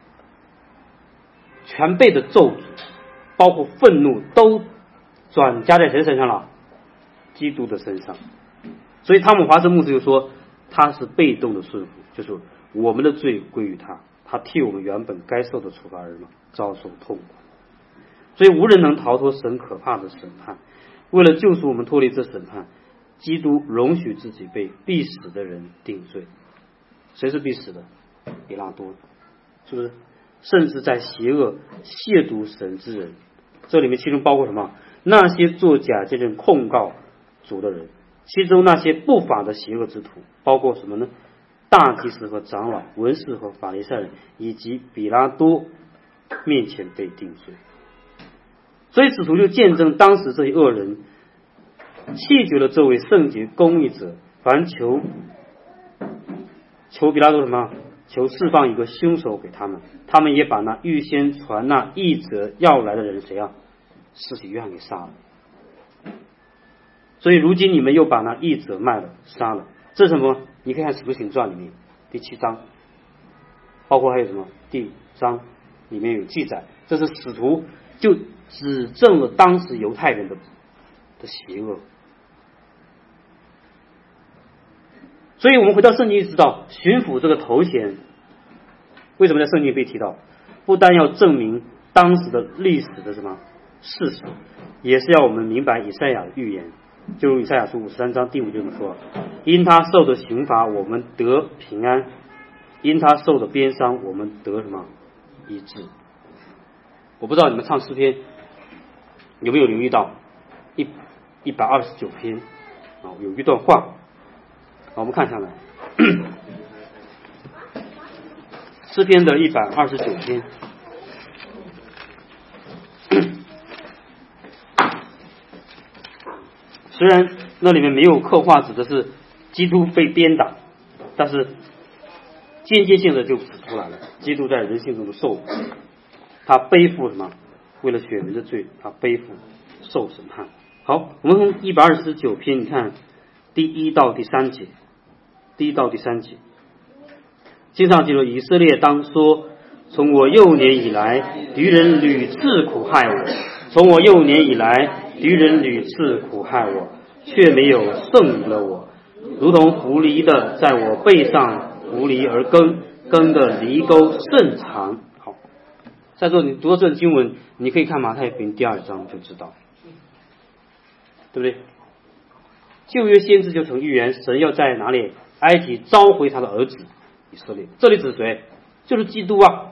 全备的咒诅，包括愤怒，都转加在谁身上了？基督的身上。所以汤姆华森牧师就说，他是被动的顺服，就是我们的罪归于他，他替我们原本该受的处罚而遭受痛苦。所以无人能逃脱神可怕的审判。为了救赎我们脱离这审判，基督容许自己被必死的人定罪。谁是必死的？比拉多，是不是？甚至在邪恶亵渎神之人，这里面其中包括什么？那些作假见证控告主的人，其中那些不法的邪恶之徒，包括什么呢？大祭司和长老、文士和法利赛人，以及比拉多面前被定罪。所以使徒就见证当时这些恶人弃绝了这位圣洁公义者，凡求求比拉多什么？求释放一个凶手给他们，他们也把那预先传那义者要来的人谁啊？施洗约翰给杀了。所以如今你们又把那义者卖了杀了，这是什么？你可以看使徒行传里面第七章，包括还有什么第章里面有记载，这是使徒就指证了当时犹太人的的邪恶。所以我们回到圣经就知道，巡抚这个头衔为什么在圣经被提到？不但要证明当时的历史的什么事实，也是要我们明白以赛亚的预言。就如以赛亚书五十三章第五节这么说：因他受的刑罚，我们得平安；因他受的鞭伤，我们得什么医治。我不知道你们唱诗篇有没有留意到一一百二十九篇啊，有一段话。好，我们看下来，诗篇的一百二十九篇，虽然那里面没有刻画指的是基督被鞭打，但是间接性的就指出来了，基督在人性中的受苦，他背负什么？为了选民的罪，他背负受审判。好，我们从一百二十九篇，你看第一到第三节。第一到第三节，经上记录以色列当说：从我幼年以来，敌人屡次苦害我；从我幼年以来，敌人屡次苦害我，却没有胜了我。如同狐狸的在我背上扶犁而耕，耕的犁沟甚长。好，在座你读到这个经文，你可以看马太福音第二章就知道，对不对？旧约先知就曾预言，神要在哪里？埃及召回他的儿子以色列。这里指谁？就是基督啊。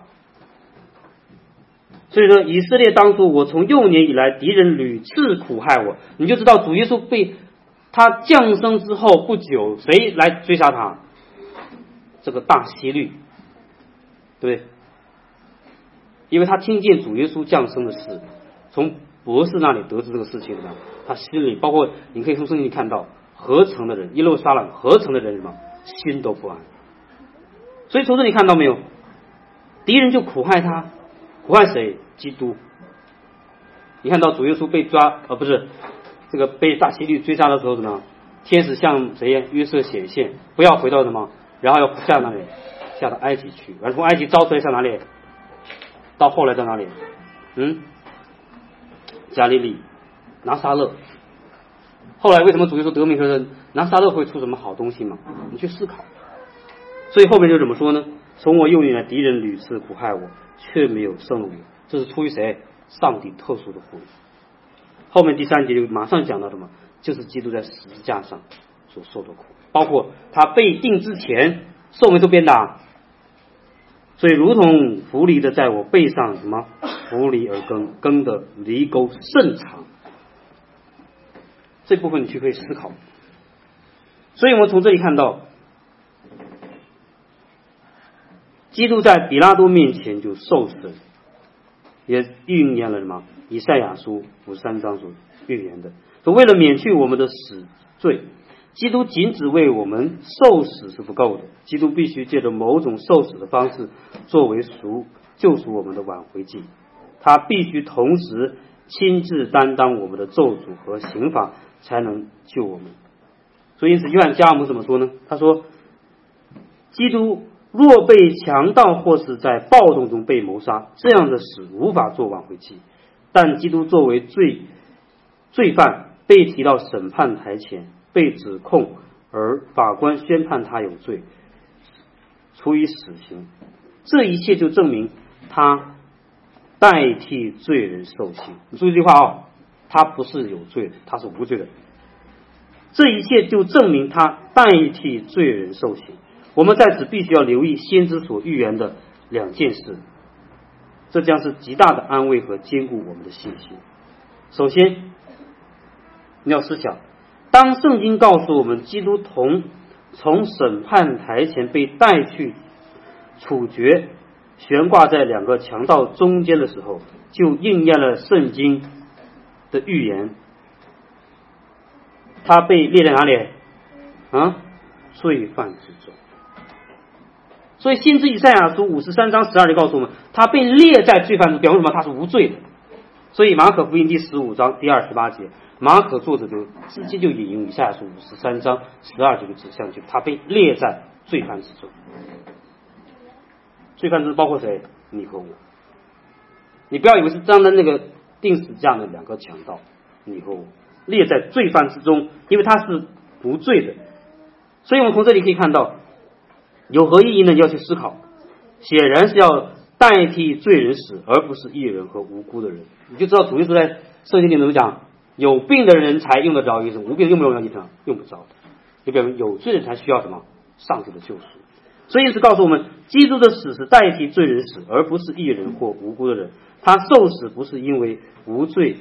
所以说，以色列当初我从幼年以来，敌人屡次苦害我，你就知道主耶稣被他降生之后不久，谁来追杀他？这个大希律，对不对？因为他听见主耶稣降生的事，从博士那里得知这个事情的，他心里包括你可以从圣经里看到，合成的人，耶路撒冷合成的人什么心都不安。所以从这里看到没有，敌人就苦害他，苦害谁？基督。你看到主耶稣被抓，呃，不是这个被大希律追杀的时候，怎么样？天使向谁呀？约瑟显现，不要回到什么，然后要下哪里？下到埃及去，然后从埃及招出来向哪里？到后来到哪里？嗯，加利利、拿撒勒。后来为什么主耶稣得名说拿撒勒会出什么好东西嘛？你去思考。所以后面就怎么说呢？从我幼年来，敌人屡次苦害我，却没有胜了我。这是出于谁？上帝特殊的福利。后面第三节就马上讲到什么？就是基督在十字架上所受的苦，包括他被定之前受没受鞭打。所以如同扶犁的在我背上什么扶犁而耕，耕的犁沟甚长。这部分你去可以思考。所以我们从这里看到，基督在比拉多面前就受审，也预言了什么？以赛亚书五十三章所预言的，说为了免去我们的死罪，基督仅只为我们受死是不够的，基督必须借着某种受死的方式作为赎救赎我们的挽回祭，他必须同时亲自担当我们的咒诅和刑罚，才能救我们。所以因此约翰加尔姆怎么说呢？他说，基督若被强盗或是在暴动中被谋杀，这样的死无法做挽回祭，但基督作为罪罪犯被提到审判台前，被指控，而法官宣判他有罪，处以死刑，这一切就证明他代替罪人受刑。你注意这句话啊、哦，他不是有罪的，他是无罪的。这一切就证明他代替罪人受刑。我们在此必须要留意先知所预言的两件事，这将是极大的安慰和坚固我们的信心。首先，你要思想，当圣经告诉我们基督同从审判台前被带去处决，悬挂在两个强盗中间的时候，就应验了圣经的预言。他被列在哪里？啊，罪犯之中。所以先知以赛亚书五十三章十二节告诉我们，他被列在罪犯中，表示什么？他是无罪的。所以马可福音第十五章第二十八节，马可作者就直接就引用以赛亚书五十三章十二节的指向，就他被列在罪犯之中。罪犯之中包括谁？你和我。你不要以为是单单那个定死架的两个强盗，你和我列在罪犯之中，因为他是无罪的。所以我们从这里可以看到，有何意义呢？你要去思考，显然是要代替罪人死，而不是义人和无辜的人。你就知道主耶稣在圣经里怎么讲，有病的人才用得着医生，无病用不用医生？用不着的。就表明有罪人才需要什么？上帝的救赎。所以是告诉我们，基督的死是代替罪人死，而不是义人或无辜的人。他受死不是因为无罪，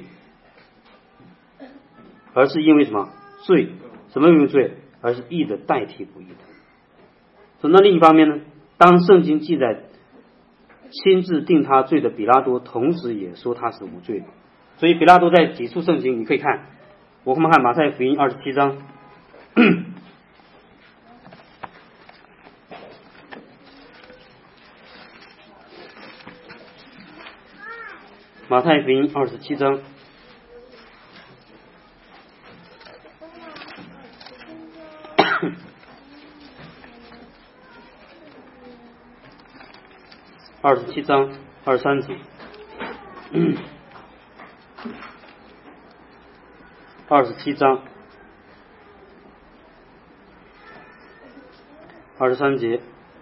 而是因为什么？罪。什么因为罪？而是义的代替不义的。所以那另一方面呢，当圣经记载亲自定他罪的比拉多，同时也说他是无罪的。所以比拉多在几处圣经，你可以看，我们看马太福音二十七章，马太福音二十七章二十七章二十三节，二十七章二十三节，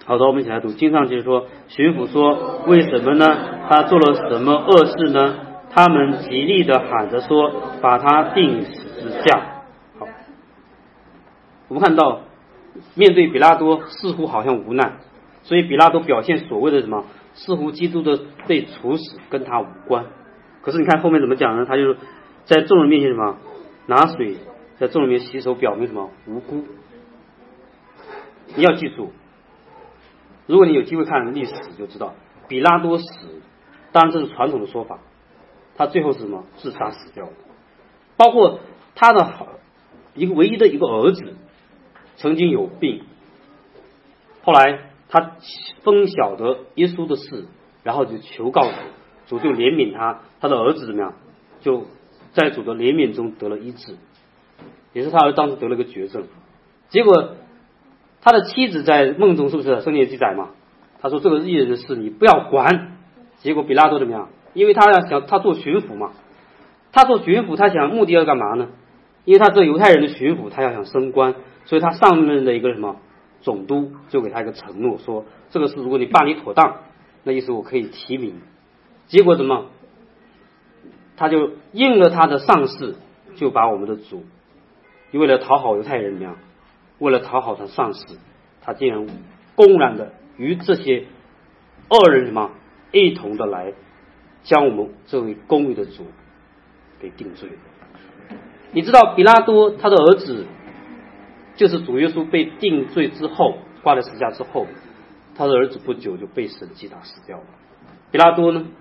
好的，我们一起来读经上，就是说，巡抚说，为什么呢？他做了什么恶事呢？他们极力的喊着说，把他钉十字架。好，我们看到面对比拉多似乎好像无奈，所以比拉多表现所谓的什么，似乎基督的被处死跟他无关。可是你看后面怎么讲呢？他就是在众人面前什么，拿水在众人面前洗手，表明什么无辜。你要记住，如果你有机会看历史就知道，比拉多死，当然这是传统的说法，他最后是什么？自杀死掉的。包括他的一个唯一的一个儿子曾经有病，后来他分晓得耶稣的事，然后就求告主，主就怜悯他，他的儿子怎么样？就在主的怜悯中得了医治，也是他儿子当时得了个绝症。结果他的妻子在梦中是不是圣经记载嘛？他说这个异人的事你不要管。结果比拉多怎么样？因为他要想他做巡抚嘛，他做巡抚他想目的要干嘛呢？因为他这犹太人的巡抚他要想升官，所以他上任的一个什么总督就给他一个承诺，说这个事如果你办理妥当，那意思我可以提名。结果怎么？他就应了他的上司，就把我们的主为了讨好犹太人怎么样？为了讨好他上司，他竟然公然的与这些恶人什么一同的来将我们这位公义的主给定罪。你知道比拉多他的儿子就是主耶稣被定罪之后，挂在十字架之后，他的儿子不久就被神击打死掉了。比拉多呢，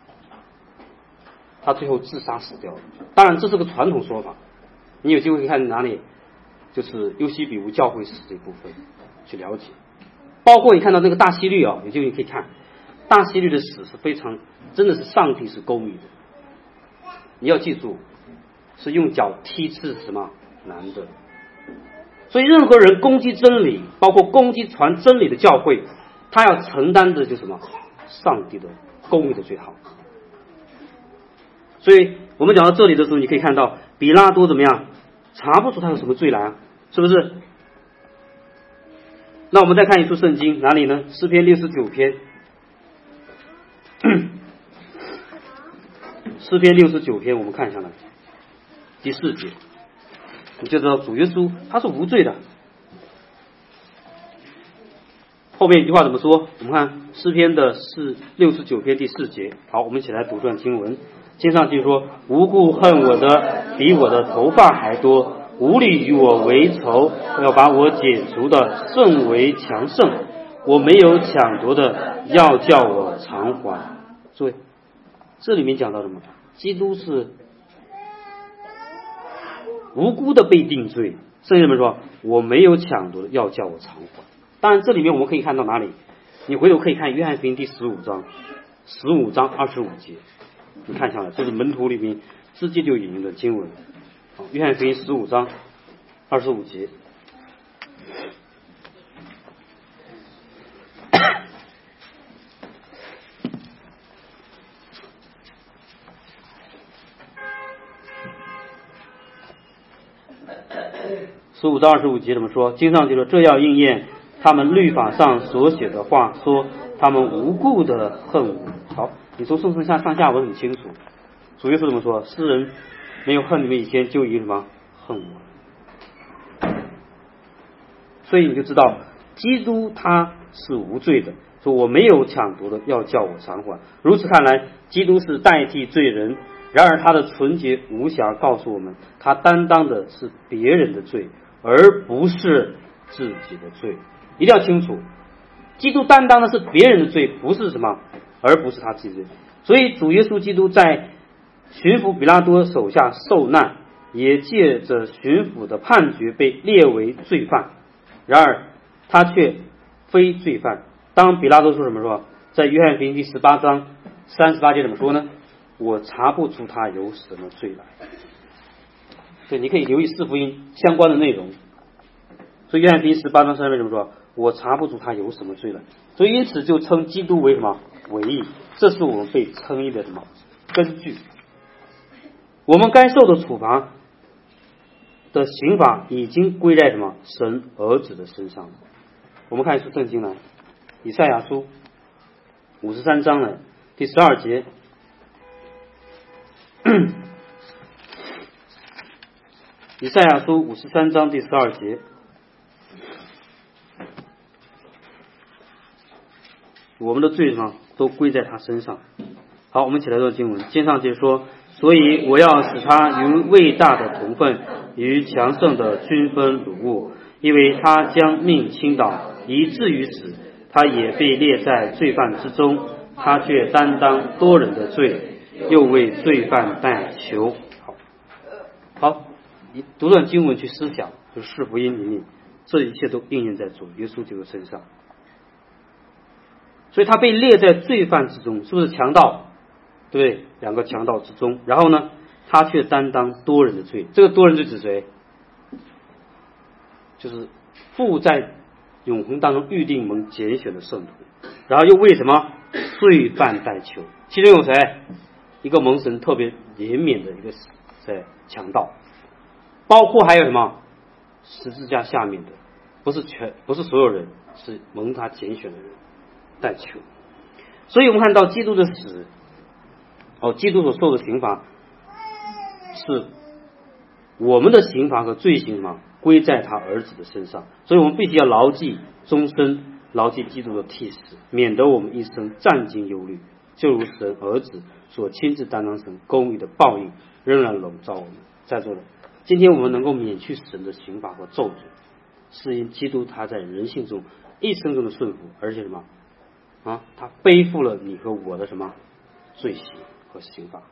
他最后自杀死掉了。当然这是个传统说法，你有机会可以看哪里，就是优西比乌教会史这一部分去了解。包括你看到那个大希律啊，有机会你可以看大希律的史是非常，真的是上帝是公义的。你要记住，是用脚踢是什么难的。所以任何人攻击真理，包括攻击传真理的教会，他要承担的就是什么上帝的公义的最好。所以我们讲到这里的时候，你可以看到比拉多怎么样，查不出他有什么罪来啊，是不是？那我们再看一处圣经，哪里呢？诗篇六十九篇，诗篇六十九篇，我们看一下来，第四节，你就知道主耶稣他是无罪的。后面一句话怎么说？我们看诗篇的是六十九篇第四节。好，我们一起来读段经文。经上就说：无故恨我的比我的头发还多，无理与我为仇，要把我解除的甚为强盛。我没有抢夺的，要叫我偿还。注意，这里面讲到什么？基督是无辜的被定罪，圣经里面说我没有抢夺的，要叫我偿还。当然这里面我们可以看到哪里？你回头可以看约翰福音第十五章十五章二十五节，你看下来，这是门徒里面直接就引用的经文。约翰福音十五章二十五节，十五章二十五节怎么说？经上就说这要应验他们律法上所写的话，说他们无故的恨我。好，你从圣经下上下文很清楚，主耶稣怎么说？世人没有恨你们以前，就以什么恨我。所以你就知道基督他是无罪的，说我没有抢夺的，要叫我偿还。如此看来，基督是代替罪人，然而他的纯洁无瑕告诉我们，他担当的是别人的罪，而不是自己的罪。一定要清楚，基督担当的是别人的罪，不是什么，而不是他自己的罪。所以主耶稣基督在巡抚比拉多手下受难，也借着巡抚的判决被列为罪犯，然而他却非罪犯。当比拉多说什么说，在约翰福音第十八章三十八节怎么说呢？我查不出他有什么罪来。所以你可以留意四福音相关的内容。所以约翰福音十八章三十八节怎么说？我查不出他有什么罪来。所以因此就称基督为什么？为义。这是我们被称义的什么根据？我们该受的处罚的刑罚已经归在什么神儿子的身上了。我们看一出圣经来， 以赛亚书五十三章的第十二节。以赛亚书五十三章第十二节，我们的罪什么都归在他身上。好，我们一起来读经文。经上节说，所以我要使他与伟大的同分，与强盛的均分掳物，因为他将命倾倒，以至于死，他也被列在罪犯之中，他却担当多人的罪，又为罪犯代求。好，好，你读段经文去思想，就四福音里面，这一切都应验在主耶稣基督身上。所以他被列在罪犯之中，是不是强盗？对不对？两个强盗之中，然后呢，他却担当多人的罪。这个多人罪指谁？就是父在永恒当中预定蒙拣选的圣徒，然后又为什么罪犯代求？其中有谁？一个蒙神特别怜悯的一个在强盗，包括还有什么十字架下面的，不是全不是所有人，是蒙他拣选的人代求。所以我们看到基督的死，哦，基督所受的刑罚是我们的刑罚和罪行嘛，归在他儿子的身上。所以我们必须要牢记终身，牢记基督的替死，免得我们一生战惊忧虑，就如神儿子所亲自担当神公义的报应，仍然笼罩我们。在座的，今天我们能够免去神的刑罚和咒诅，是因基督他在人性中一生中的顺服，而且什么啊？他背负了你和我的什么罪行和刑罚。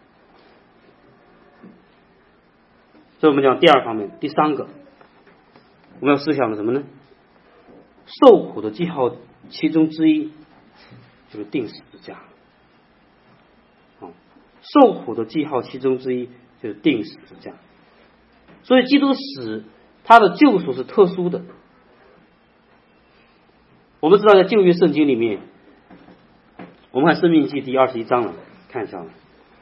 所以我们讲第二方面，第三个我们要思想的什么呢？受苦的记号其中之一就是钉十字架。哦，受苦的记号其中之一就是钉十字架。所以基督死，他的救赎是特殊的。我们知道在旧约圣经里面，我们看申命记第二十一章了，看一下了。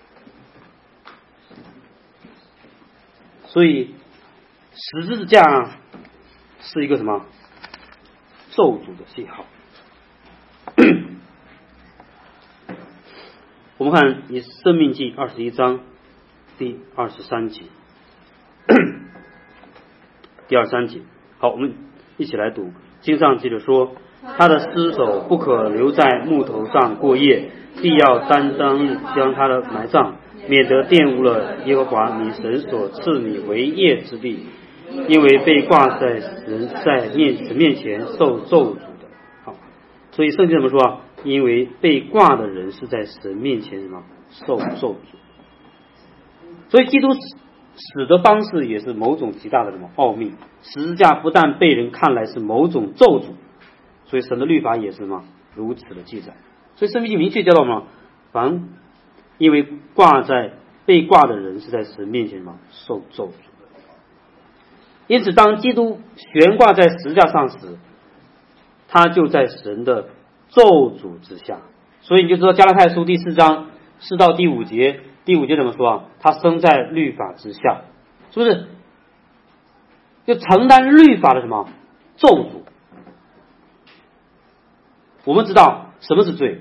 所以十字架是一个什么咒诅的记号。我们看以申命记二十一章第二十三节，第二十三节。好，我们一起来读。经上记着说，他的尸首不可留在木头上过夜，必要担当将他的埋葬，免得玷污了耶和华你神所赐你为业之地，因为被挂在人在面神面前受咒诅的。好，所以圣经怎么说啊？因为被挂的人是在神面前什么受咒诅。所以基督死的方式也是某种极大的什么奥秘。十字架不但被人看来是某种咒诅，所以神的律法也是什么如此的记载。所以圣经明确教导嘛，凡因为挂在被挂的人是在神面前什么受咒诅的。因此当基督悬挂在十字架上时，他就在神的咒诅之下。所以你就知道加拉太书第四章四到第五节，第五节怎么说啊？他生在律法之下，是不是就承担律法的什么咒诅？我们知道什么是罪，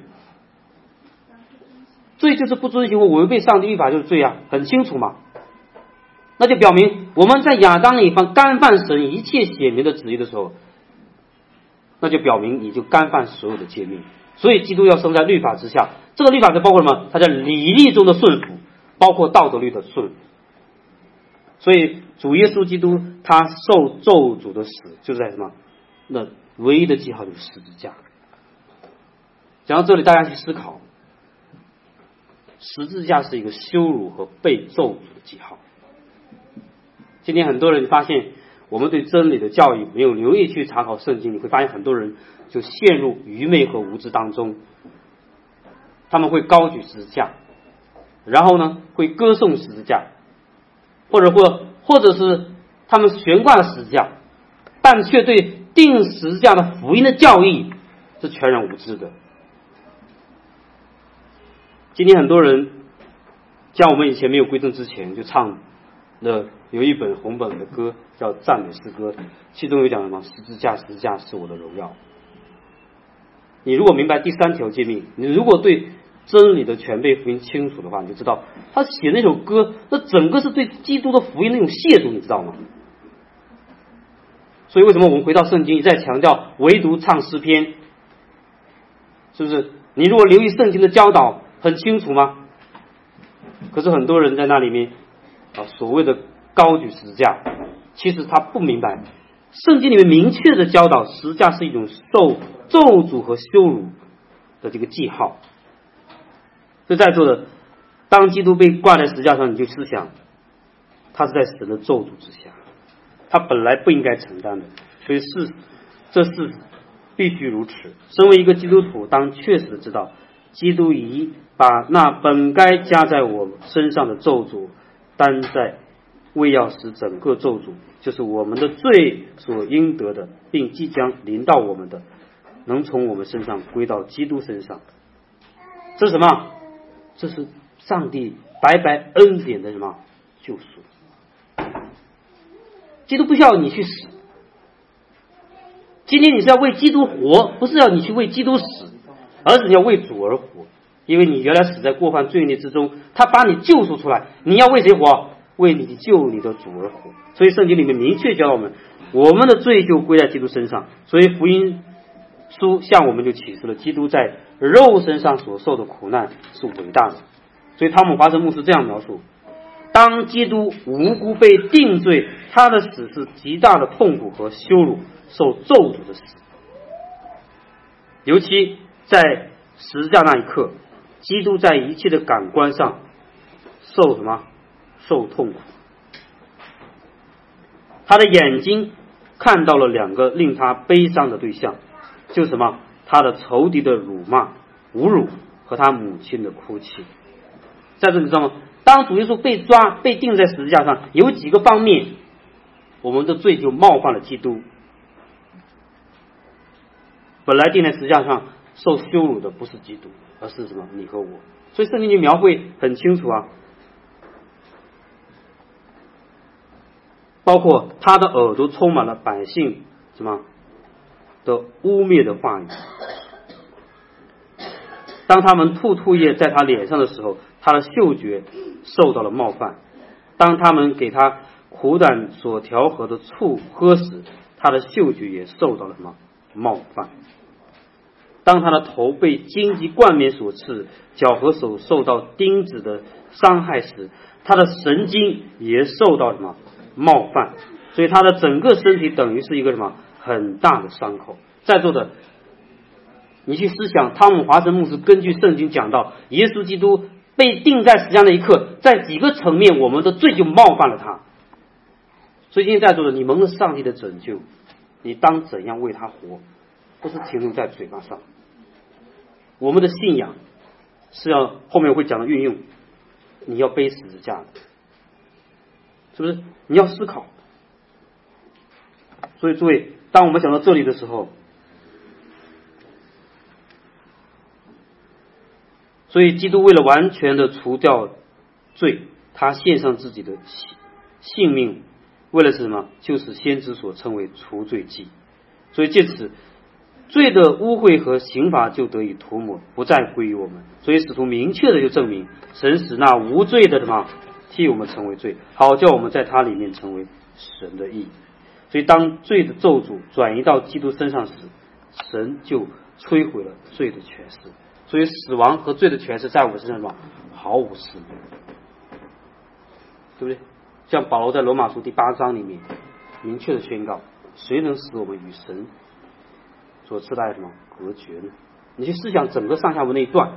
罪就是不遵循或违背上帝律法就是罪啊，很清楚嘛。那就表明我们在亚当那一方干犯神一切显明的旨意的时候，那就表明你就干犯所有的诫命。所以基督要生在律法之下，这个律法就包括什么？它在礼律中的顺服，包括道德律的顺服。所以主耶稣基督他受咒诅的死就是在什么？那唯一的记号就是十字架。讲到这里，大家去思考，十字架是一个羞辱和被咒诅的记号。今天很多人发现我们对真理的教育没有留意去查考圣经，你会发现很多人就陷入愚昧和无知当中。他们会高举十字架，然后呢会歌颂十字架，或者或或者是他们悬挂了十字架，但却对钉十字架的福音的教义是全然无知的。今天很多人像我们以前没有归正之前就唱的有一本红本的歌叫赞美诗歌，其中有讲什么十字架十字架是我的荣耀。 你如果明白第三条诫命，你如果对真理的全备福音清楚的话，你就知道他写那首歌，那整个是对基督的福音那种亵渎，你知道吗？所以为什么我们回到圣经一再强调唯独唱诗篇，是不是？你如果留意圣经的教导很清楚吗？可是很多人在那里面啊，所谓的高举十字架，其实他不明白圣经里面明确的教导，十字架是一种受咒诅和羞辱的这个记号。所以在座的，当基督被挂在十字架上，你就思想他是在神的咒诅之下，他本来不应该承担的，所以是这是必须如此。身为一个基督徒，当确实的知道基督已把那本该加在我身上的咒诅担在，为要使整个咒诅，就是我们的罪所应得的，并即将临到我们的，能从我们身上归到基督身上。这是什么？这是上帝白白恩典的什么救赎。基督不需要你去死，今天你是要为基督活，不是要你去为基督死，而是你要为主而活。因为你原来死在过犯罪孽之中，他把你救赎出来，你要为谁活？为你救你的主而活。所以圣经里面明确教导我们，我们的罪就归在基督身上。所以福音书向我们就启示了基督在肉身上所受的苦难是伟大的。所以汤姆华森牧师这样描述，当基督无辜被定罪，他的死是极大的痛苦和羞辱，受咒诅的死。尤其在十字架那一刻，基督在一切的感官上受什么？受痛苦。他的眼睛看到了两个令他悲伤的对象，就是什么？他的仇敌的辱骂、侮辱和他母亲的哭泣。在这里知道吗？当主耶稣被抓、被钉在十字架上，有几个方面，我们的罪就冒犯了基督。本来钉在十字架上受羞辱的不是基督，而是什么？你和我。所以圣经就描绘很清楚啊，包括他的耳朵充满了百姓什么的污蔑的话语。当他们吐吐液在他脸上的时候，他的嗅觉受到了冒犯；当他们给他苦胆所调和的醋喝时，他的嗅觉也受到了什么冒犯；当他的头被荆棘冠冕所刺，脚和手受到钉子的伤害时，他的神经也受到什么冒犯。所以他的整个身体等于是一个什么很大的伤口。在座的你去思想，汤姆华森牧师根据圣经讲到，耶稣基督被钉在十字架那一刻，在几个层面我们的罪就冒犯了他。所以今天在座的你蒙了上帝的拯救，你当怎样为他活，不是停留在嘴巴上。我们的信仰是要后面会讲的运用，你要背十字架的，是不是？你要思考。所以诸位，当我们讲到这里的时候，所以基督为了完全的除掉罪，他献上自己的性命，为了什么？就是先知所称为除罪祭。所以借此罪的污秽和刑罚就得以涂抹，不再归于我们。所以使徒明确的就证明，神使那无罪的什么替我们成为罪，好叫我们在他里面成为神的义。所以当罪的咒诅转移到基督身上时，神就摧毁了罪的权势。所以死亡和罪的权势在我们身上什么毫无势力，对不对？像保罗在罗马书第八章里面明确的宣告，谁能使我们与神所赐的爱什么隔绝呢？你去思想整个上下文那一段，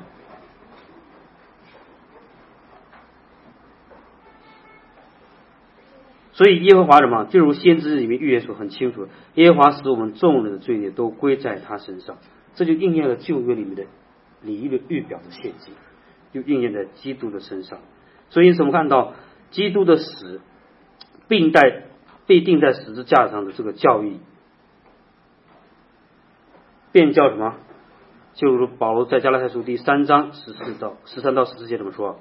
所以耶和华什么，就如先知里面预言说很清楚，耶和华使我们众人的罪孽都归在他身上。这就应验了旧约里面的礼仪的预表的献祭，就应验在基督的身上。所以因此我们看到基督的死并在被钉在十字架上的这个教义，便叫什么？就如保罗在加拉太书第三章十四到十三到十四节怎么说？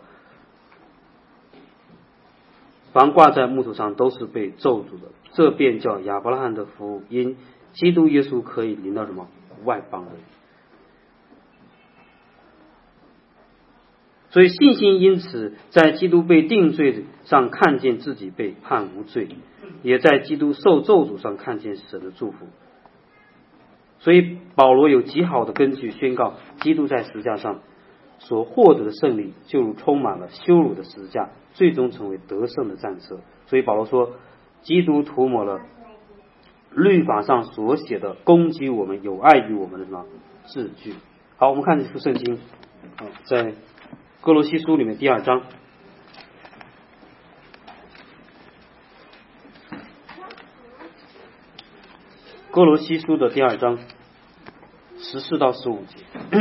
凡挂在木头上都是被咒诅的，这便叫亚伯拉罕的福音，基督耶稣可以临到什么外邦人。 所以信心因此在基督被定罪上看见自己被判无罪，也在基督受咒诅上看见神的祝福。所以保罗有极好的根据宣告，基督在十字架上所获得的胜利，就如充满了羞辱的十字架，最终成为得胜的战车。所以保罗说，基督涂抹了律法上所写的攻击我们、有碍于我们的什么字句。好，我们看这书圣经，在哥罗西书里面第二章，哥罗西书的第二章十四到十五节。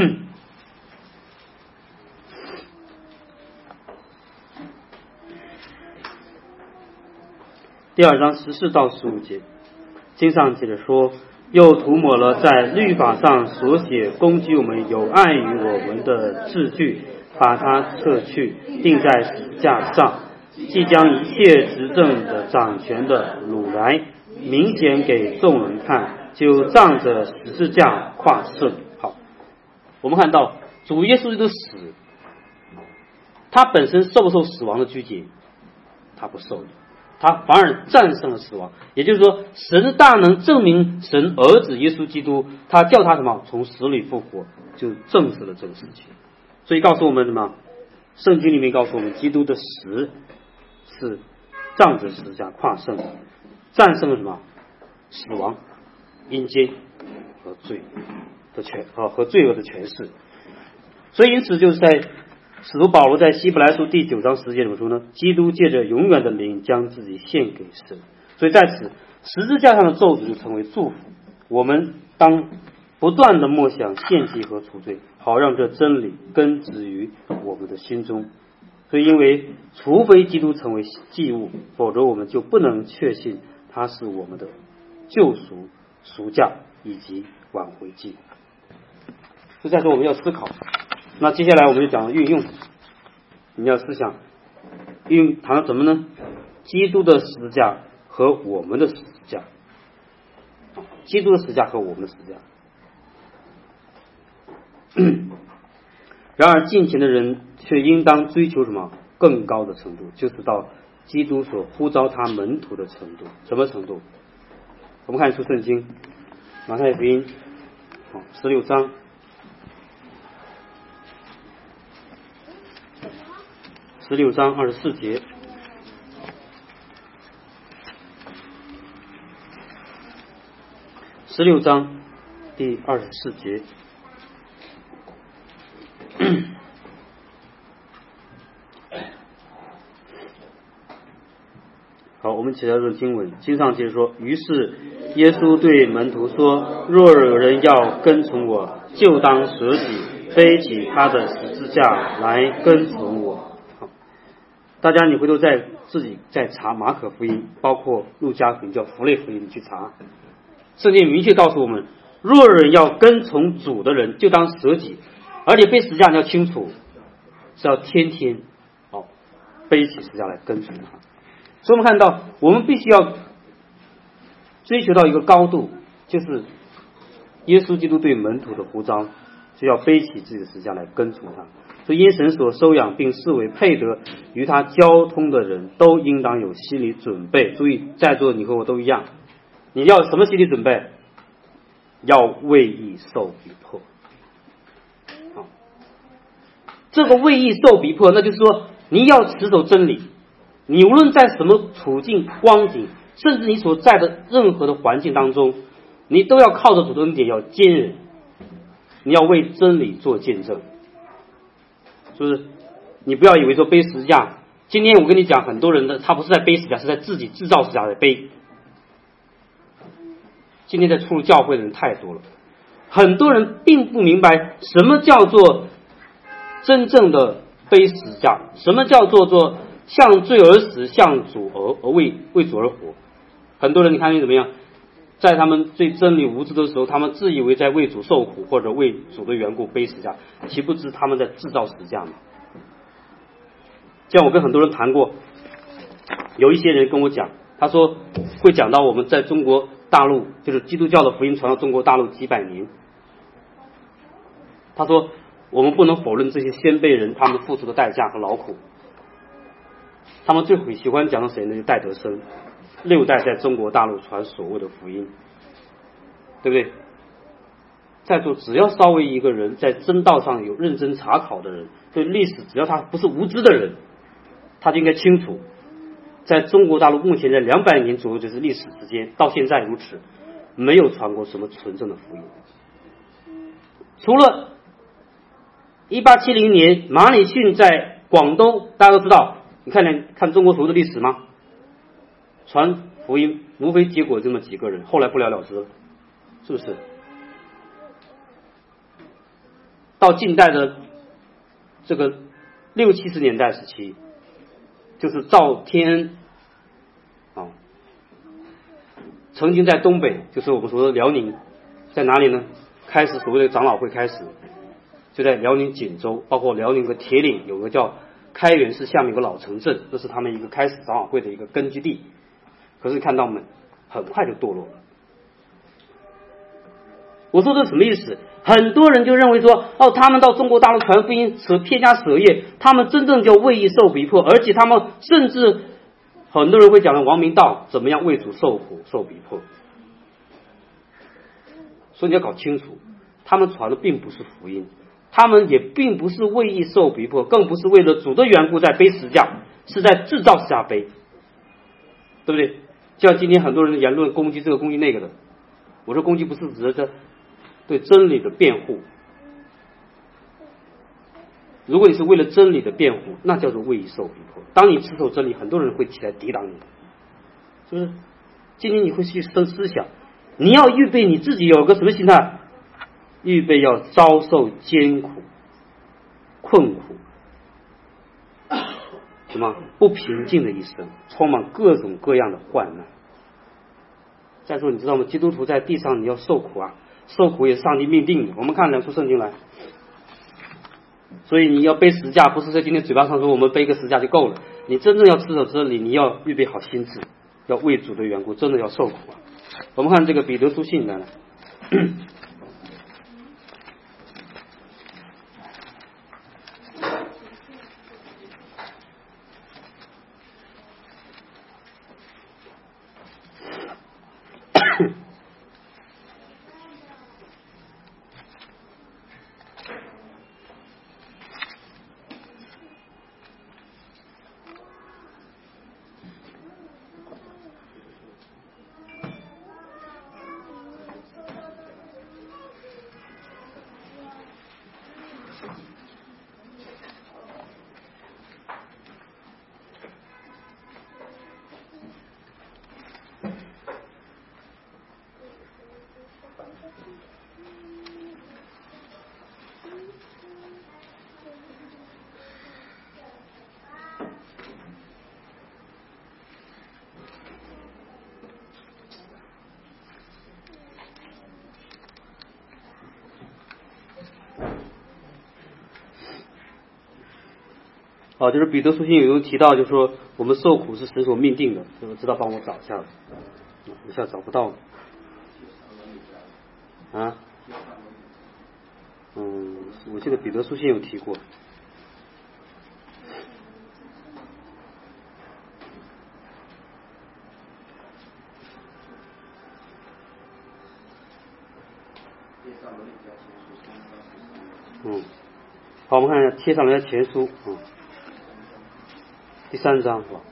第二章十四到十五节，经上接着说，又涂抹了在律法上所写攻击我们、有碍于我们的字句，把它撤去，钉在十字架上，即将一切执政的、掌权的掳来，明显给众人看，就仗着十字架跨胜。好，我们看到主耶稣基督死，他本身受不受死亡的拘谨？他不受的，他反而战胜了死亡。也就是说，神的大能证明神儿子耶稣基督，他叫他什么？从死里复活，就证实了这个事情。所以告诉我们什么？圣经里面告诉我们，基督的死是仗着十字架跨胜，战胜了什么？死亡、阴间和罪的权啊和罪恶的权势。所以因此就是在使徒保罗在希伯来书第九章十节怎么说呢？基督借着永远的灵将自己献给神。所以在此十字架上的咒诅就成为祝福。我们当不断的默想献祭和除罪，好让这真理根植于我们的心中。所以因为除非基督成为祭物，否则我们就不能确信他是我们的救赎、赎价以及挽回祭。所以在这我们要思考。那接下来我们就讲运用，你要思想运谈到什么呢？基督的十字架和我们的十字架，基督的十字架和我们的十字架。然而敬虔的人却应当追求什么更高的程度，就是到基督所呼召他门徒的程度。什么程度？我们看出圣经马太福音十六章十六章二十四节，十六章第二十四节。好，我们起来读经文。经上接着说，于是耶稣对门徒说，若有人要跟从我，就当舍己，背起他的十字架来跟从我。大家你回头再自己再查马可福音，包括路加福音，叫福类福音，去查。圣经明确告诉我们，若有人要跟从主的人，就当舍己，而且背十字架你要清楚，是要天天哦背起十字架来跟从他。所以我们看到，我们必须要追求到一个高度，就是耶稣基督对门徒的呼召，就要背起自己的十字架来跟从他。所以因神所收养并视为配得与他交通的人，都应当有心理准备。注意，在座你和我都一样，你要什么心理准备？要为义受逼迫。好，这个为义受逼迫，那就是说你要持守真理，你无论在什么处境光景，甚至你所在的任何的环境当中，你都要靠着主的恩典要坚忍，你要为真理做见证。是不是？你不要以为说背十字架，今天我跟你讲，很多人的他不是在背十字架，是在自己制造十字架在背。今天在出入教会的人太多了，很多人并不明白什么叫做真正的背十字架，什么叫做做向罪而死，向主而而为为主而活。很多人你看见怎么样？在他们最真理无知的时候，他们自以为在为主受苦，或者为主的缘故背十字架，岂不知他们在制造十字架吗？像我跟很多人谈过，有一些人跟我讲，他说会讲到我们在中国大陆，就是基督教的福音传到中国大陆几百年。他说我们不能否认这些先辈人他们付出的代价和劳苦。他们最喜欢讲的谁呢？就戴德生，六代在中国大陆传所谓的福音，对不对？在座只要稍微一个人在真道上有认真查考的人，对历史只要他不是无知的人，他就应该清楚，在中国大陆目前在两百年左右就是历史之间，到现在如此，没有传过什么纯正的福音。除了一八七零年马礼逊在广东，大家都知道，你看看中国所谓的历史吗？传福音无非结果这么几个人，后来不了了之了，是不是？到近代的这个六七十年代时期，就是赵天恩啊，曾经在东北，就是我们说的辽宁，在哪里呢？开始所谓的长老会开始，就在辽宁锦州，包括辽宁的铁岭有个叫开元市，下面有个老城镇，这是他们一个开始长老会的一个根据地。可是看到没，很快就堕落了。我说这什么意思？很多人就认为说，哦，他们到中国大陆传福音，舍撇家舍业，他们真正叫为义受逼迫，而且他们甚至很多人会讲的王明道怎么样为主受苦受逼迫。所以你要搞清楚，他们传的并不是福音，他们也并不是为义受逼迫，更不是为了主的缘故在背十字架，是在制造十字架背，对不对？就像今天很多人的言论攻击这个攻击那个的，我说攻击不是指的对真理的辩护，如果你是为了真理的辩护，那叫做为义受逼迫。当你持守真理，很多人会起来抵挡你，是不是？今天你会去生思想，你要预备你自己有个什么心态？预备要遭受艰苦、困苦，什么不平静的一生，充满各种各样的患难。再说，你知道吗？基督徒在地上你要受苦啊，受苦也是上帝命定的。我们看两处圣经来，所以你要背十字架，不是在今天嘴巴上说我们背个十字架就够了。你真正要持守真理，你要预备好心智，要为主的缘故，真的要受苦啊。我们看这个彼得书信来了。哦，就是彼得书信有提到，就是说我们受苦是神所命定的，就是知道帮我找一下子，一下找不到了啊。嗯，我记得彼得书信有提过。嗯，好，我们看一下贴上来的前书，嗯。第三章是吧？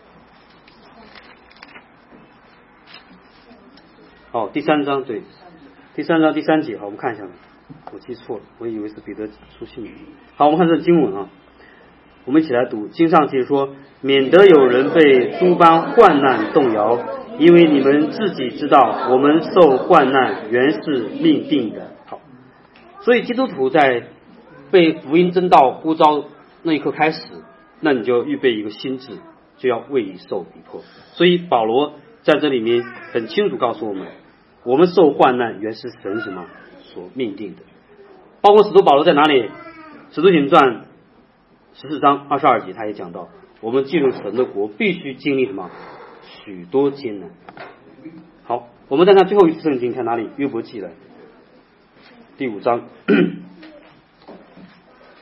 哦，第三章对，第三章第三节，好，我们看一下，我记错了，我以为是彼得书信。好，我们看这经文啊，我们一起来读。经上记说，免得有人被诸般患难动摇，因为你们自己知道，我们受患难原是命定的。好，所以基督徒在被福音真道呼召那一刻开始，那你就预备一个心智，就要为义受逼迫。所以保罗在这里面很清楚告诉我们，我们受患难原是神什么所命定的。包括使徒保罗在哪里？使徒行传十四章二十二节他也讲到，我们进入神的国必须经历什么许多艰难。好，我们再看最后一次圣经，看哪里？约伯记来第五章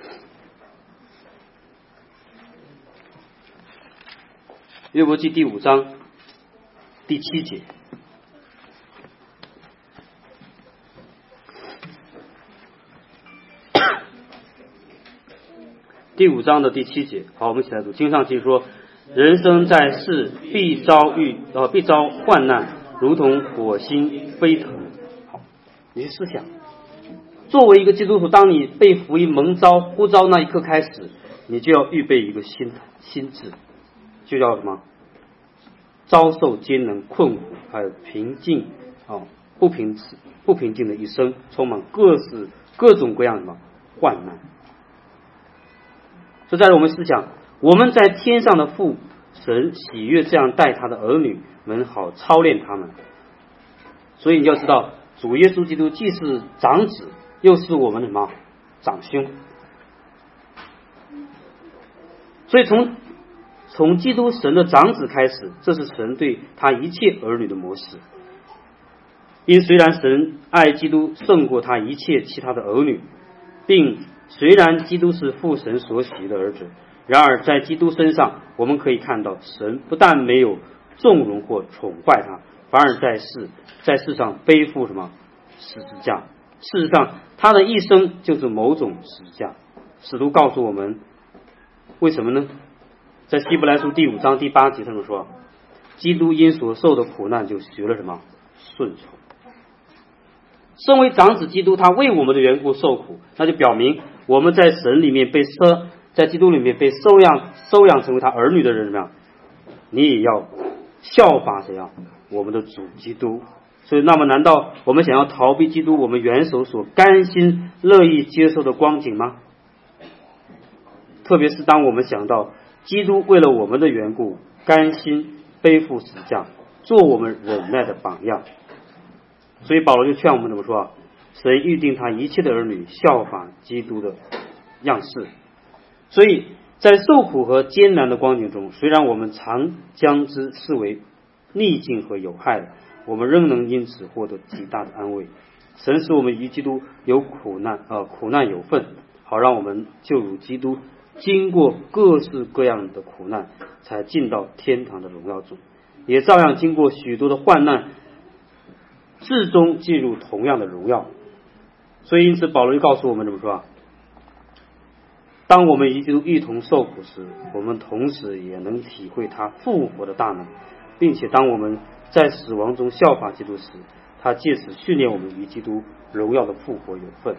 约伯记第五章第七节。第五章的第七节，好，我们一起来读。经上记说，人生在世必遭遇呃必遭患难，如同火星飞腾。好，你去思想，作为一个基督徒，当你被福音蒙召呼召那一刻开始，你就要预备一个心心智，就叫什么？遭受艰难困苦，还有平静哦不平不平静的一生，充满各式各种各样的什么患难。所以在我们思想，我们在天上的父神喜悦这样待他的儿女们，好操练他们。所以你要知道，主耶稣基督既是长子，又是我们的什么长兄。所以从从基督神的长子开始，这是神对他一切儿女的模式。因虽然神爱基督胜过他一切其他的儿女，并虽然基督是父神所喜的儿子，然而在基督身上，我们可以看到神不但没有纵容或宠坏他，反而在世在世上背负什么十字架。事实上，他的一生就是某种十字架。使徒告诉我们，为什么呢？在希伯来书第五章第八节这么说，基督因所受的苦难就学了什么顺从。身为长子基督，他为我们的缘故受苦，那就表明我们在神里面被收，在基督里面被收养收养成为他儿女的人怎么样？你也要效法谁啊？我们的主基督。所以那么难道我们想要逃避基督我们元首所甘心乐意接受的光景吗？特别是当我们想到基督为了我们的缘故甘心背负十字架，做我们忍耐的榜样。所以保罗就劝我们怎么说啊？神预定他一切的儿女效法基督的样式。所以在受苦和艰难的光景中，虽然我们常将之视为逆境和有害的，我们仍能因此获得极大的安慰。神使我们与基督有苦难呃苦难有份，好让我们就如基督经过各式各样的苦难才进到天堂的荣耀中，也照样经过许多的患难，至终进入同样的荣耀。所以因此保罗就告诉我们怎么说啊？当我们与基督一同受苦时，我们同时也能体会他复活的大能，并且当我们在死亡中效法基督时，他借此训练我们与基督荣耀的复活有份。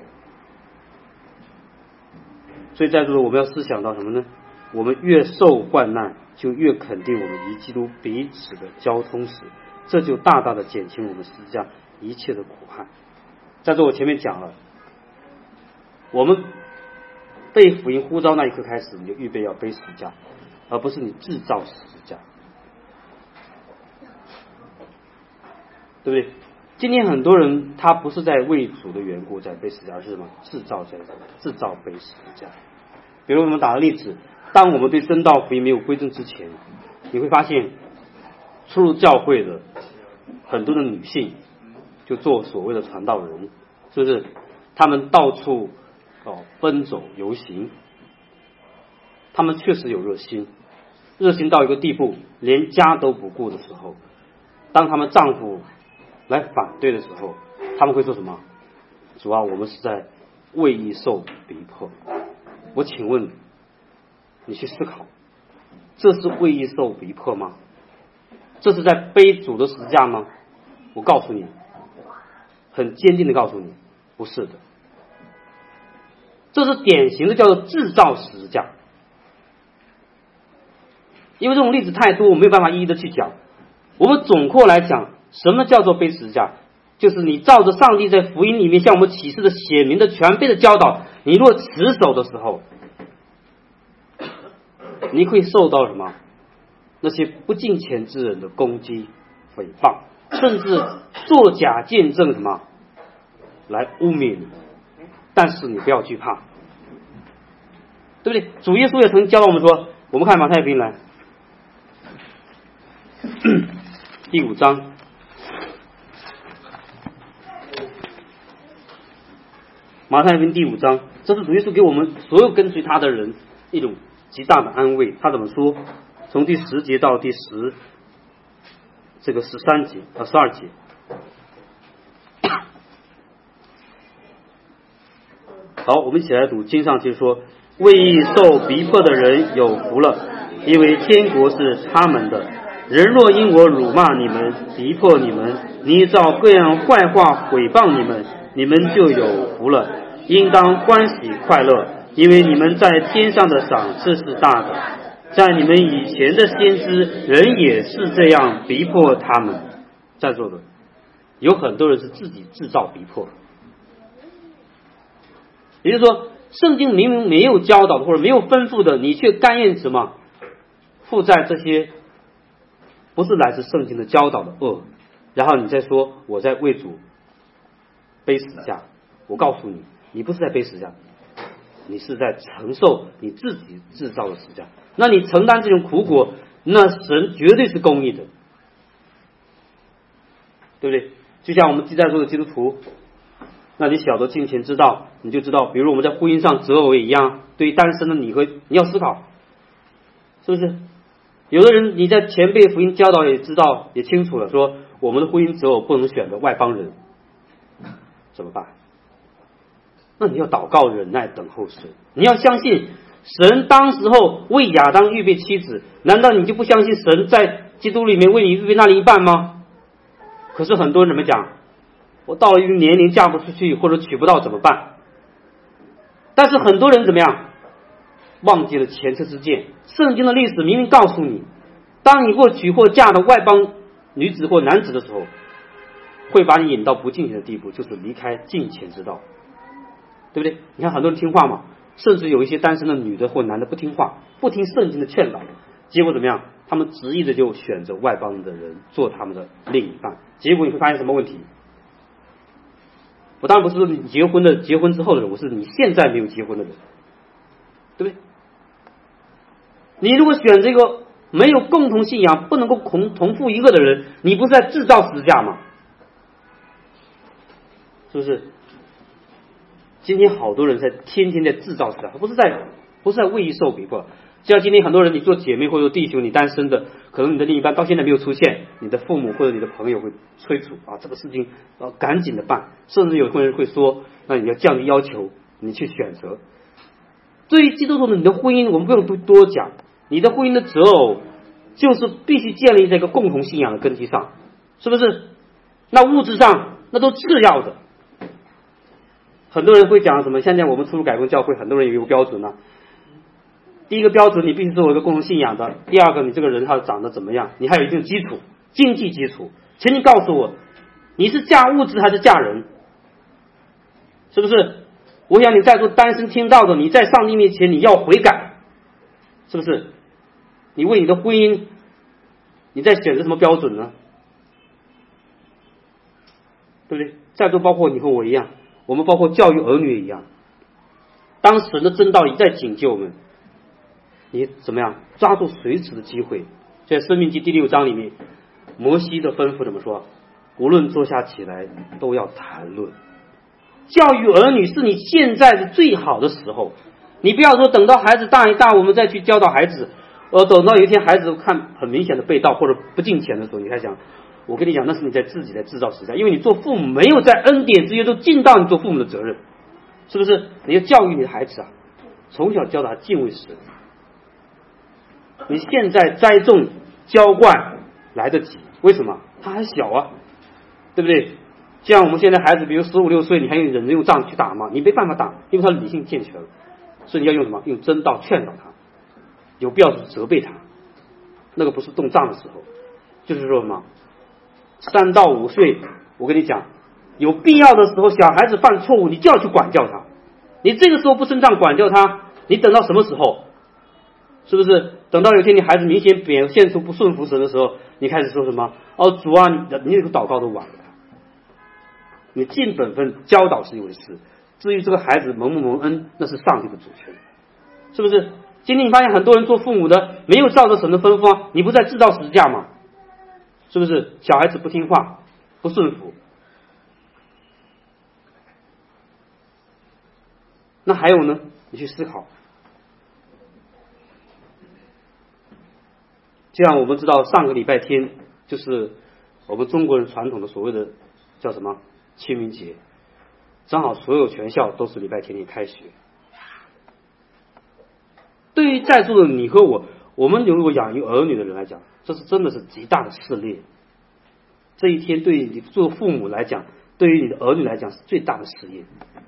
所以在这里我们要思想到什么呢？我们越受患难，就越肯定我们与基督彼此的交通时，这就大大的减轻我们十字架一切的苦害。在这我前面讲了，我们被福音呼召那一刻开始，你就预备要背十字架，而不是你制造十字架，对不对？今天很多人他不是在为主的缘故在背十字架，而是什么？制造在制造背十字架。比如我们打个例子，当我们对真道福音没有归正之前，你会发现出入教会的很多的女性就做所谓的传道人，是不是？他们到处哦奔走游行，他们确实有热心，热心到一个地步，连家都不顾的时候，当他们丈夫来反对的时候，他们会说什么？主啊，我们是在为义受逼迫。我请问你去思考，这是为义受逼迫吗？这是在背主的十字架吗？我告诉你，很坚定的告诉你，不是的。这是典型的叫做制造十字架。因为这种例子太多，我没有办法一一的去讲。我们总括来讲，什么叫做背十字架？就是你照着上帝在福音里面向我们启示的写明的全备的教导，你若持守的时候，你会受到什么？那些不敬虔之人的攻击、诽谤，甚至作假见证什么来污蔑你。但是你不要惧怕，对不对？主耶稣也曾教导我们说，我们看马太福音来第五章，马太福音第五章，这是主耶稣给我们所有跟随他的人一种极大的安慰。他怎么说？ 从第十节到第十这个十三节到十二节。好，我们一起来读经上就是说，为义受逼迫的人有福了，因为天国是他们的。人若因我辱骂你们，逼迫你们，捏造各样坏话毁谤你们，你们就有福了，应当欢喜快乐，因为你们在天上的赏赐是大的。在你们以前的先知人也是这样逼迫他们。在座的有很多人是自己制造逼迫，也就是说圣经明明没有教导或者没有吩咐的，你却甘愿什么负债这些不是来自圣经的教导的恶，然后你再说我在为主背十字架。我告诉你，你不是在背十字架，你是在承受你自己制造的十字架。那你承担这种苦果，那神绝对是公义的，对不对？就像我们在座的基督徒，那你晓得金钱之道，你就知道，比如我们在婚姻上择偶也一样，对于单身的你会你要思考，是不是？有的人你在前辈福音教导也知道也清楚了，说我们的婚姻择偶不能选择外邦人，怎么办？那你要祷告忍耐等候神，你要相信神当时候为亚当预备妻子，难道你就不相信神在基督里面为你预备那另一半吗？可是很多人怎么讲，我到了一个年龄嫁不出去或者娶不到怎么办？但是很多人怎么样，忘记了前车之鉴。圣经的历史明明告诉你，当你或娶或嫁的外邦女子或男子的时候，会把你引到不敬虔的地步，就是离开敬虔之道，对不对？你看很多人听话嘛，甚至有一些单身的女的或男的不听话，不听圣经的劝导，结果怎么样？他们执意的就选择外邦的人做他们的另一半，结果你会发现什么问题？我当然不是说你结婚的结婚之后的人，我是你现在没有结婚的人，对不对？你如果选这个没有共同信仰不能够同同父一个的人，你不是在制造十字架吗？是不是？今天好多人在天天在制造十字架，他不是在不是在为义受逼迫。就像今天很多人，你做姐妹或者弟兄，你单身的，可能你的另一半到现在没有出现，你的父母或者你的朋友会催促啊，这个事情要赶紧的办，甚至有些人会说，那你要降低要求，你去选择。对于基督徒的你的婚姻，我们不用多多讲，你的婚姻的择偶就是必须建立在一个共同信仰的根基上，是不是？那物质上那都次要的。很多人会讲什么？现在我们初入改革教会，很多人有一个标准呢、啊。第一个标准，你必须是我一个共同信仰的；第二个，你这个人他长得怎么样？你还有一定基础，经济基础。请你告诉我，你是嫁物质还是嫁人？是不是？我想你在座单身听到的，你在上帝面前你要悔改，是不是？你为你的婚姻，你在选择什么标准呢？对不对？在座包括你和我一样，我们包括教育儿女也一样。当神的真道一再警戒我们，你怎么样抓住随时的机会？在《申命记》第六章里面，摩西的吩咐怎么说？无论坐下起来，都要谈论。教育儿女是你现在的最好的时候，你不要说等到孩子大一大，我们再去教导孩子。呃，等到有一天孩子看很明显的背道或者不敬虔的时候，你才想，我跟你讲，那是你在自己在制造时代，因为你做父母没有在恩典之约都尽到你做父母的责任，是不是？你要教育你的孩子啊，从小教导他敬畏神。你现在栽种浇灌来得及，为什么？他还小啊，对不对？像我们现在孩子，比如十五六岁，你还用忍着用杖去打吗？你没办法打，因为他理性健全了，所以你要用什么？用真道劝导他，有必要是责备他，那个不是动杖的时候，就是说什么？三到五岁，我跟你讲，有必要的时候，小孩子犯错误，你就要去管教他。你这个时候不伸杖管教他，你等到什么时候？是不是？等到有一天你孩子明显表现出不顺服神的时候，你开始说什么？哦，主啊，你你这个祷告都晚了。你尽本分教导是一回事，至于这个孩子蒙不蒙恩，那是上帝的主权，是不是？今天你发现很多人做父母的没有照着神的吩咐啊，你不在制造十字架吗？是不是？小孩子不听话，不顺服，那还有呢？你去思考， 就像我们知道上个礼拜天就是我们中国人传统的所谓的叫什么清明节，正好所有全校都是礼拜天天开学。对于在座的你和我，我们如果养育儿女的人来讲，这是真的是极大的试炼。这一天对于你做父母来讲，对于你的儿女来讲是最大的试验。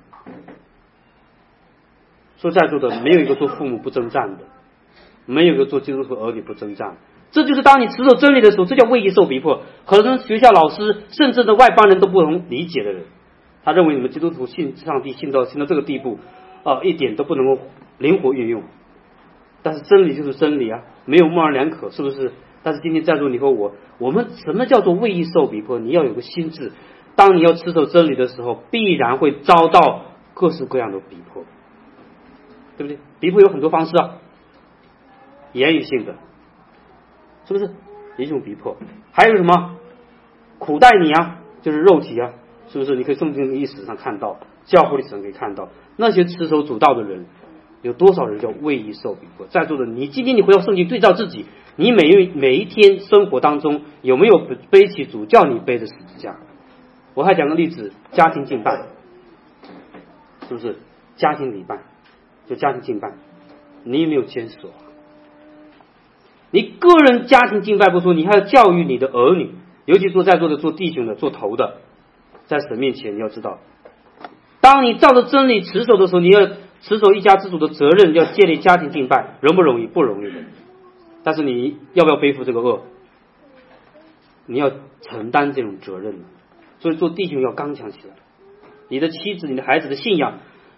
说在座的没有一个做父母不征战的，没有一个做基督徒儿女不征战。这就是当你持守真理的时候，这叫为义受逼迫。可能学校老师甚至的外邦人都不能理解的人，他认为你们基督徒信上帝信到信到这个地步啊、呃，一点都不能够灵活运用。但是真理就是真理啊，没有模棱两可，是不是？但是今天在座你和我，我们什么叫做为义受逼迫？你要有个心智，当你要持守真理的时候，必然会遭到各式各样的逼迫，对不对？逼迫有很多方式啊，言语性的，是不是？一种逼迫，还有什么苦待你啊，就是肉体啊，是不是？你可以圣经历史上看到，教会历史上可以看到，那些持守主道的人，有多少人叫为义受逼迫？在座的你，今天你回到圣经对照自己，你每一每一天生活当中有没有背起主叫你背的十字架？我还讲个例子，家庭敬拜，是不是？家庭礼拜，就家庭敬拜，你有没有坚守？你个人家庭敬拜不说，你还要教育你的儿女，尤其做在座的做弟兄的做头的，在神面前你要知道，当你照着真理持守的时候，你要持守一家之主的责任，要建立家庭敬拜，容不容易？不容易的。但是你要不要背负这个恶？你要承担这种责任。所以做弟兄要刚强起来。你的妻子、你的孩子的信仰，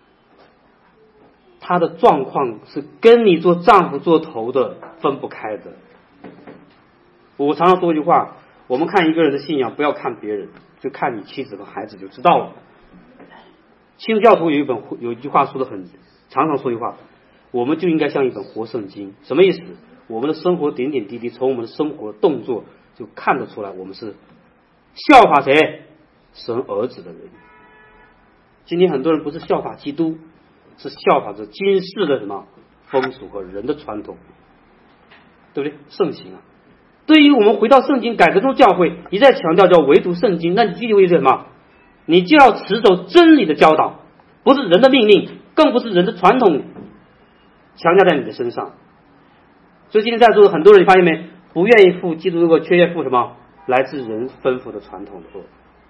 他的状况是跟你做丈夫做头的分不开的。我常常说一句话，我们看一个人的信仰，不要看别人，就看你妻子和孩子就知道了。清教徒有一本有一句话说的很，常常说一句话，我们就应该像一本活圣经。什么意思？我们的生活点点滴滴，从我们的生活动作就看得出来，我们是效法谁？神儿子的人。今天很多人不是效法基督，是效法着今世的什么风俗和人的传统，对不对？盛行啊！对于我们回到圣经改革中教会一再强调叫唯独圣经，那你具体为什么？你就要持守真理的教导，不是人的命令，更不是人的传统强加在你的身上。所以今天在座的很多人，你发现没？不愿意负基督的却愿负什么？来自人吩咐的传统的恶，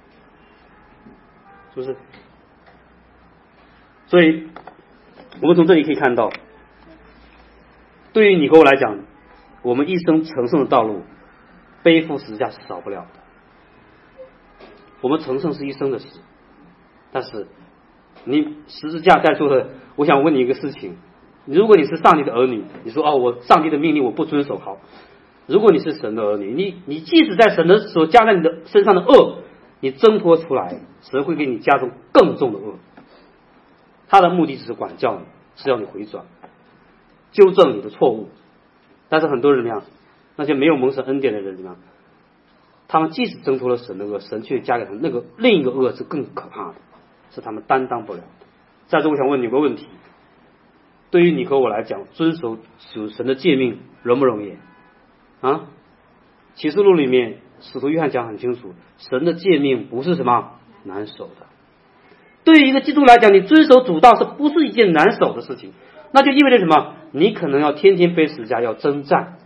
是不是？所以我们从这里可以看到，对于你和我来讲，我们一生成圣的道路，背负十字架是少不了的。我们成圣是一生的事，但是你十字架在座的，我想问你一个事情，如果你是上帝的儿女，你说哦，我上帝的命令我不遵守，好。如果你是神的儿女，你你即使在神的所加在你的身上的恶，你挣脱出来，神会给你加重更重的恶。他的目的只是管教你，是要你回转，纠正你的错误。但是很多人怎么样？那些没有蒙神恩典的人怎么样？他们即使挣脱了神的恶，神却加给他们那个另一个恶是更可怕的，是他们担当不了的。在这我想问你有个问题，对于你和我来讲，遵守属神的诫命容不容易啊？启示录里面使徒约翰讲很清楚，神的诫命不是什么难守的。对于一个基督来讲，你遵守主道是不是一件难守的事情？那就意味着什么？你可能要天天背十字架，要征战。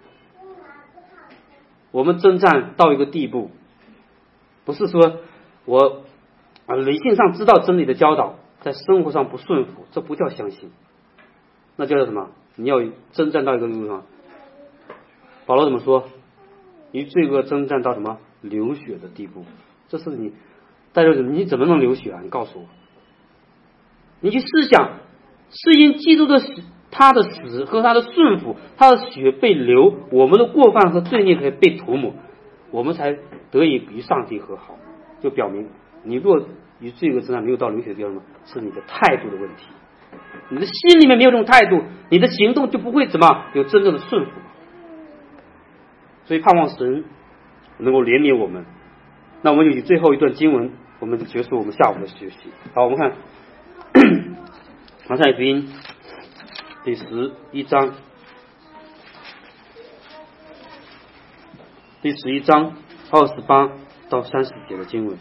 我们征战到一个地步，不是说我啊理性上知道真理的教导，在生活上不顺服，这不叫相信，那叫什么？你要征战到一个地方。保罗怎么说？与罪恶征战到什么流血的地步？这是你，但是你怎么能流血啊？你告诉我，你去思想，是因基督的死，他的死和他的顺服，他的血被流，我们的过犯和罪孽可以被涂抹，我们才得以与上帝和好。就表明你若与罪恶征战没有到流血的地方，是你的态度的问题。你的心里面没有这种态度，你的行动就不会怎么有真正的顺服。所以盼望神能够怜悯我们。那我们就以最后一段经文，我们就结束我们下午的学习。好，我们看马太福音第十一章第十一章二十八到三十节的经文。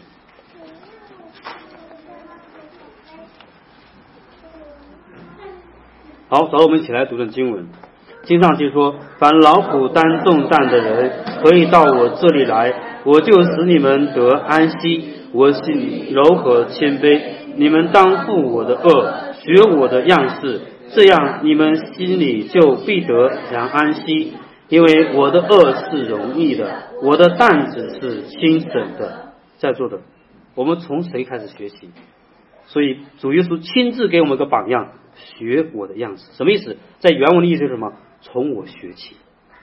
好，找我们一起来读的经文。经上就说，凡劳苦担重担的人可以到我这里来，我就使你们得安息。我心柔和谦卑，你们当负我的恶，学我的样式，这样你们心里就必得享安息。因为我的恶是容易的，我的担子是轻省的。在座的，我们从谁开始学习？所以主耶稣亲自给我们个榜样，学我的样式。什么意思？在原文的意思是什么？从我学起。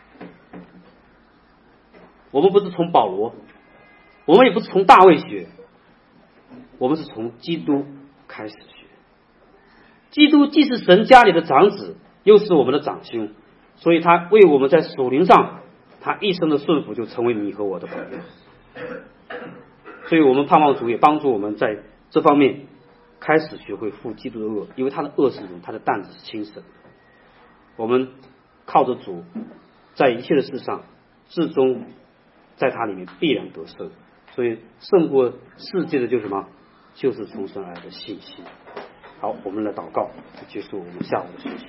我们不是从保罗，我们也不是从大卫学，我们是从基督开始学。基督既是神家里的长子，又是我们的长兄，所以他为我们在属灵上，他一生的顺服就成为你和我的榜样。所以我们盼望主也帮助我们在这方面开始学会负基督的恶，因为他的恶是容，他的担子是轻省的。我们靠着主，在一切的事上，至终在他里面必然得胜。所以胜过世界的就是什么？就是从神而来的信心。好，我们来祷告，结束我们下午的学习。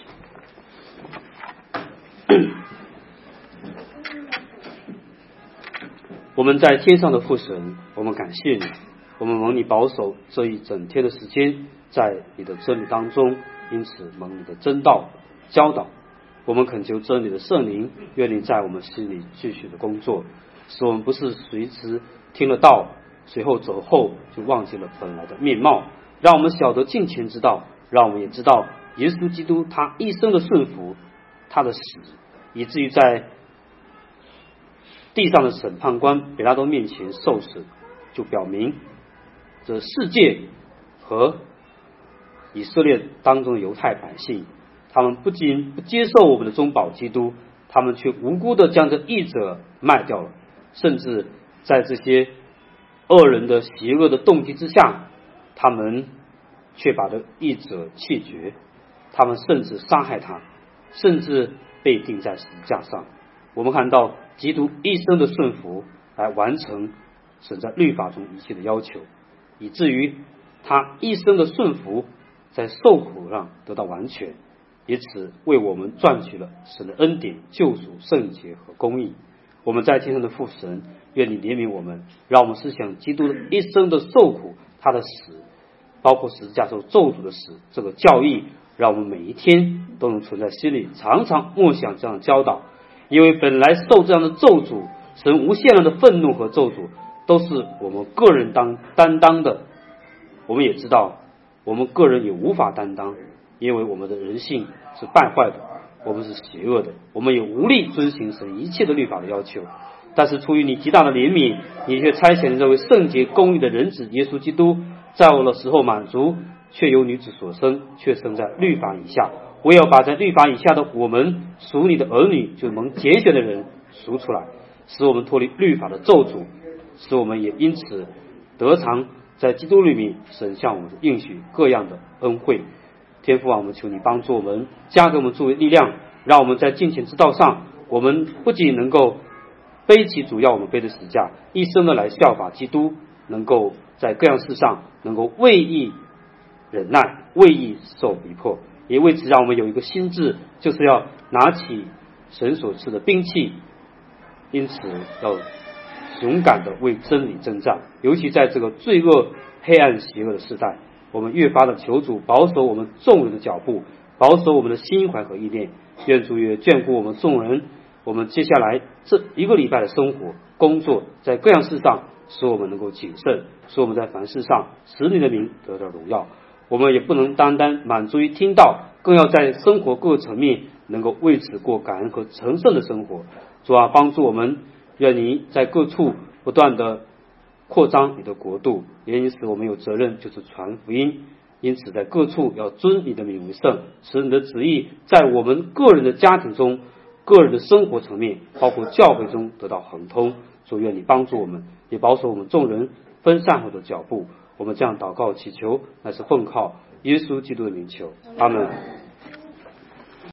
我们在天上的父神，我们感谢你，我们蒙你保守这一整天的时间，在你的真理当中，因此蒙你的真道教导。我们恳求真理的圣灵，愿你在我们心里继续的工作，使我们不是随时听了道，随后走后就忘记了本来的面貌。让我们晓得敬虔之道，让我们也知道耶稣基督他一生的顺服，他的死，以至于在地上的审判官比拉多面前受死，就表明这世界和以色列当中的犹太百姓，他们不仅不接受我们的中保基督，他们却无辜的将这义者卖掉了，甚至在这些恶人的邪恶的动机之下，他们却把这义者弃绝，他们甚至杀害他，甚至被钉在十字架上。我们看到基督一生的顺服来完成神在律法中一切的要求，以至于他一生的顺服在受苦上得到完全，以此为我们赚取了神的恩典、救赎、圣洁和公义。我们在天上的父神，愿你怜悯我们，让我们思想基督的一生的受苦，他的死，包括十字架受咒诅的死，这个教义让我们每一天都能存在心里，常常默想这样的教导。因为本来受这样的咒诅，神无限量的愤怒和咒诅都是我们个人当担当的。我们也知道我们个人也无法担当，因为我们的人性是败坏的，我们是邪恶的，我们也无力遵行神一切的律法的要求。但是出于你极大的怜悯，你却差遣这位圣洁公义的人子耶稣基督，在我的时候满足，却由女子所生，却生在律法以下。我要把在律法以下的我们属你的儿女，就蒙拣选的人赎出来，使我们脱离律法的咒诅，使我们也因此得偿在基督里面神向我们应许各样的恩惠。天父啊，我们求你帮助我们，加给我们作为力量，让我们在敬虔之道上，我们不仅能够背起主要我们背的十字架，一生的来效法基督，能够在各样事上能够为义忍耐，为义受逼迫，也为此让我们有一个心志，就是要拿起神所赐的兵器，因此要勇敢的为真理征战。尤其在这个罪恶黑暗邪恶的时代，我们越发的求主保守我们众人的脚步，保守我们的心怀和意念。愿主也眷顾我们众人，我们接下来这一个礼拜的生活工作，在各样事上使我们能够谨慎，使我们在凡事上使你的名得到荣耀。我们也不能单单满足于听到，更要在生活各层面能够为此过感恩和成圣的生活。主啊，帮助我们，愿你在各处不断的扩张你的国度，也因此我们有责任就是传福音。因此在各处要尊你的名为圣，使你的旨意在我们个人的家庭中、个人的生活层面，包括教会中得到亨通。主，愿你帮助我们，也保守我们众人分散后的脚步。我们这样祷告祈求，乃是奉靠耶稣基督的名求，阿们。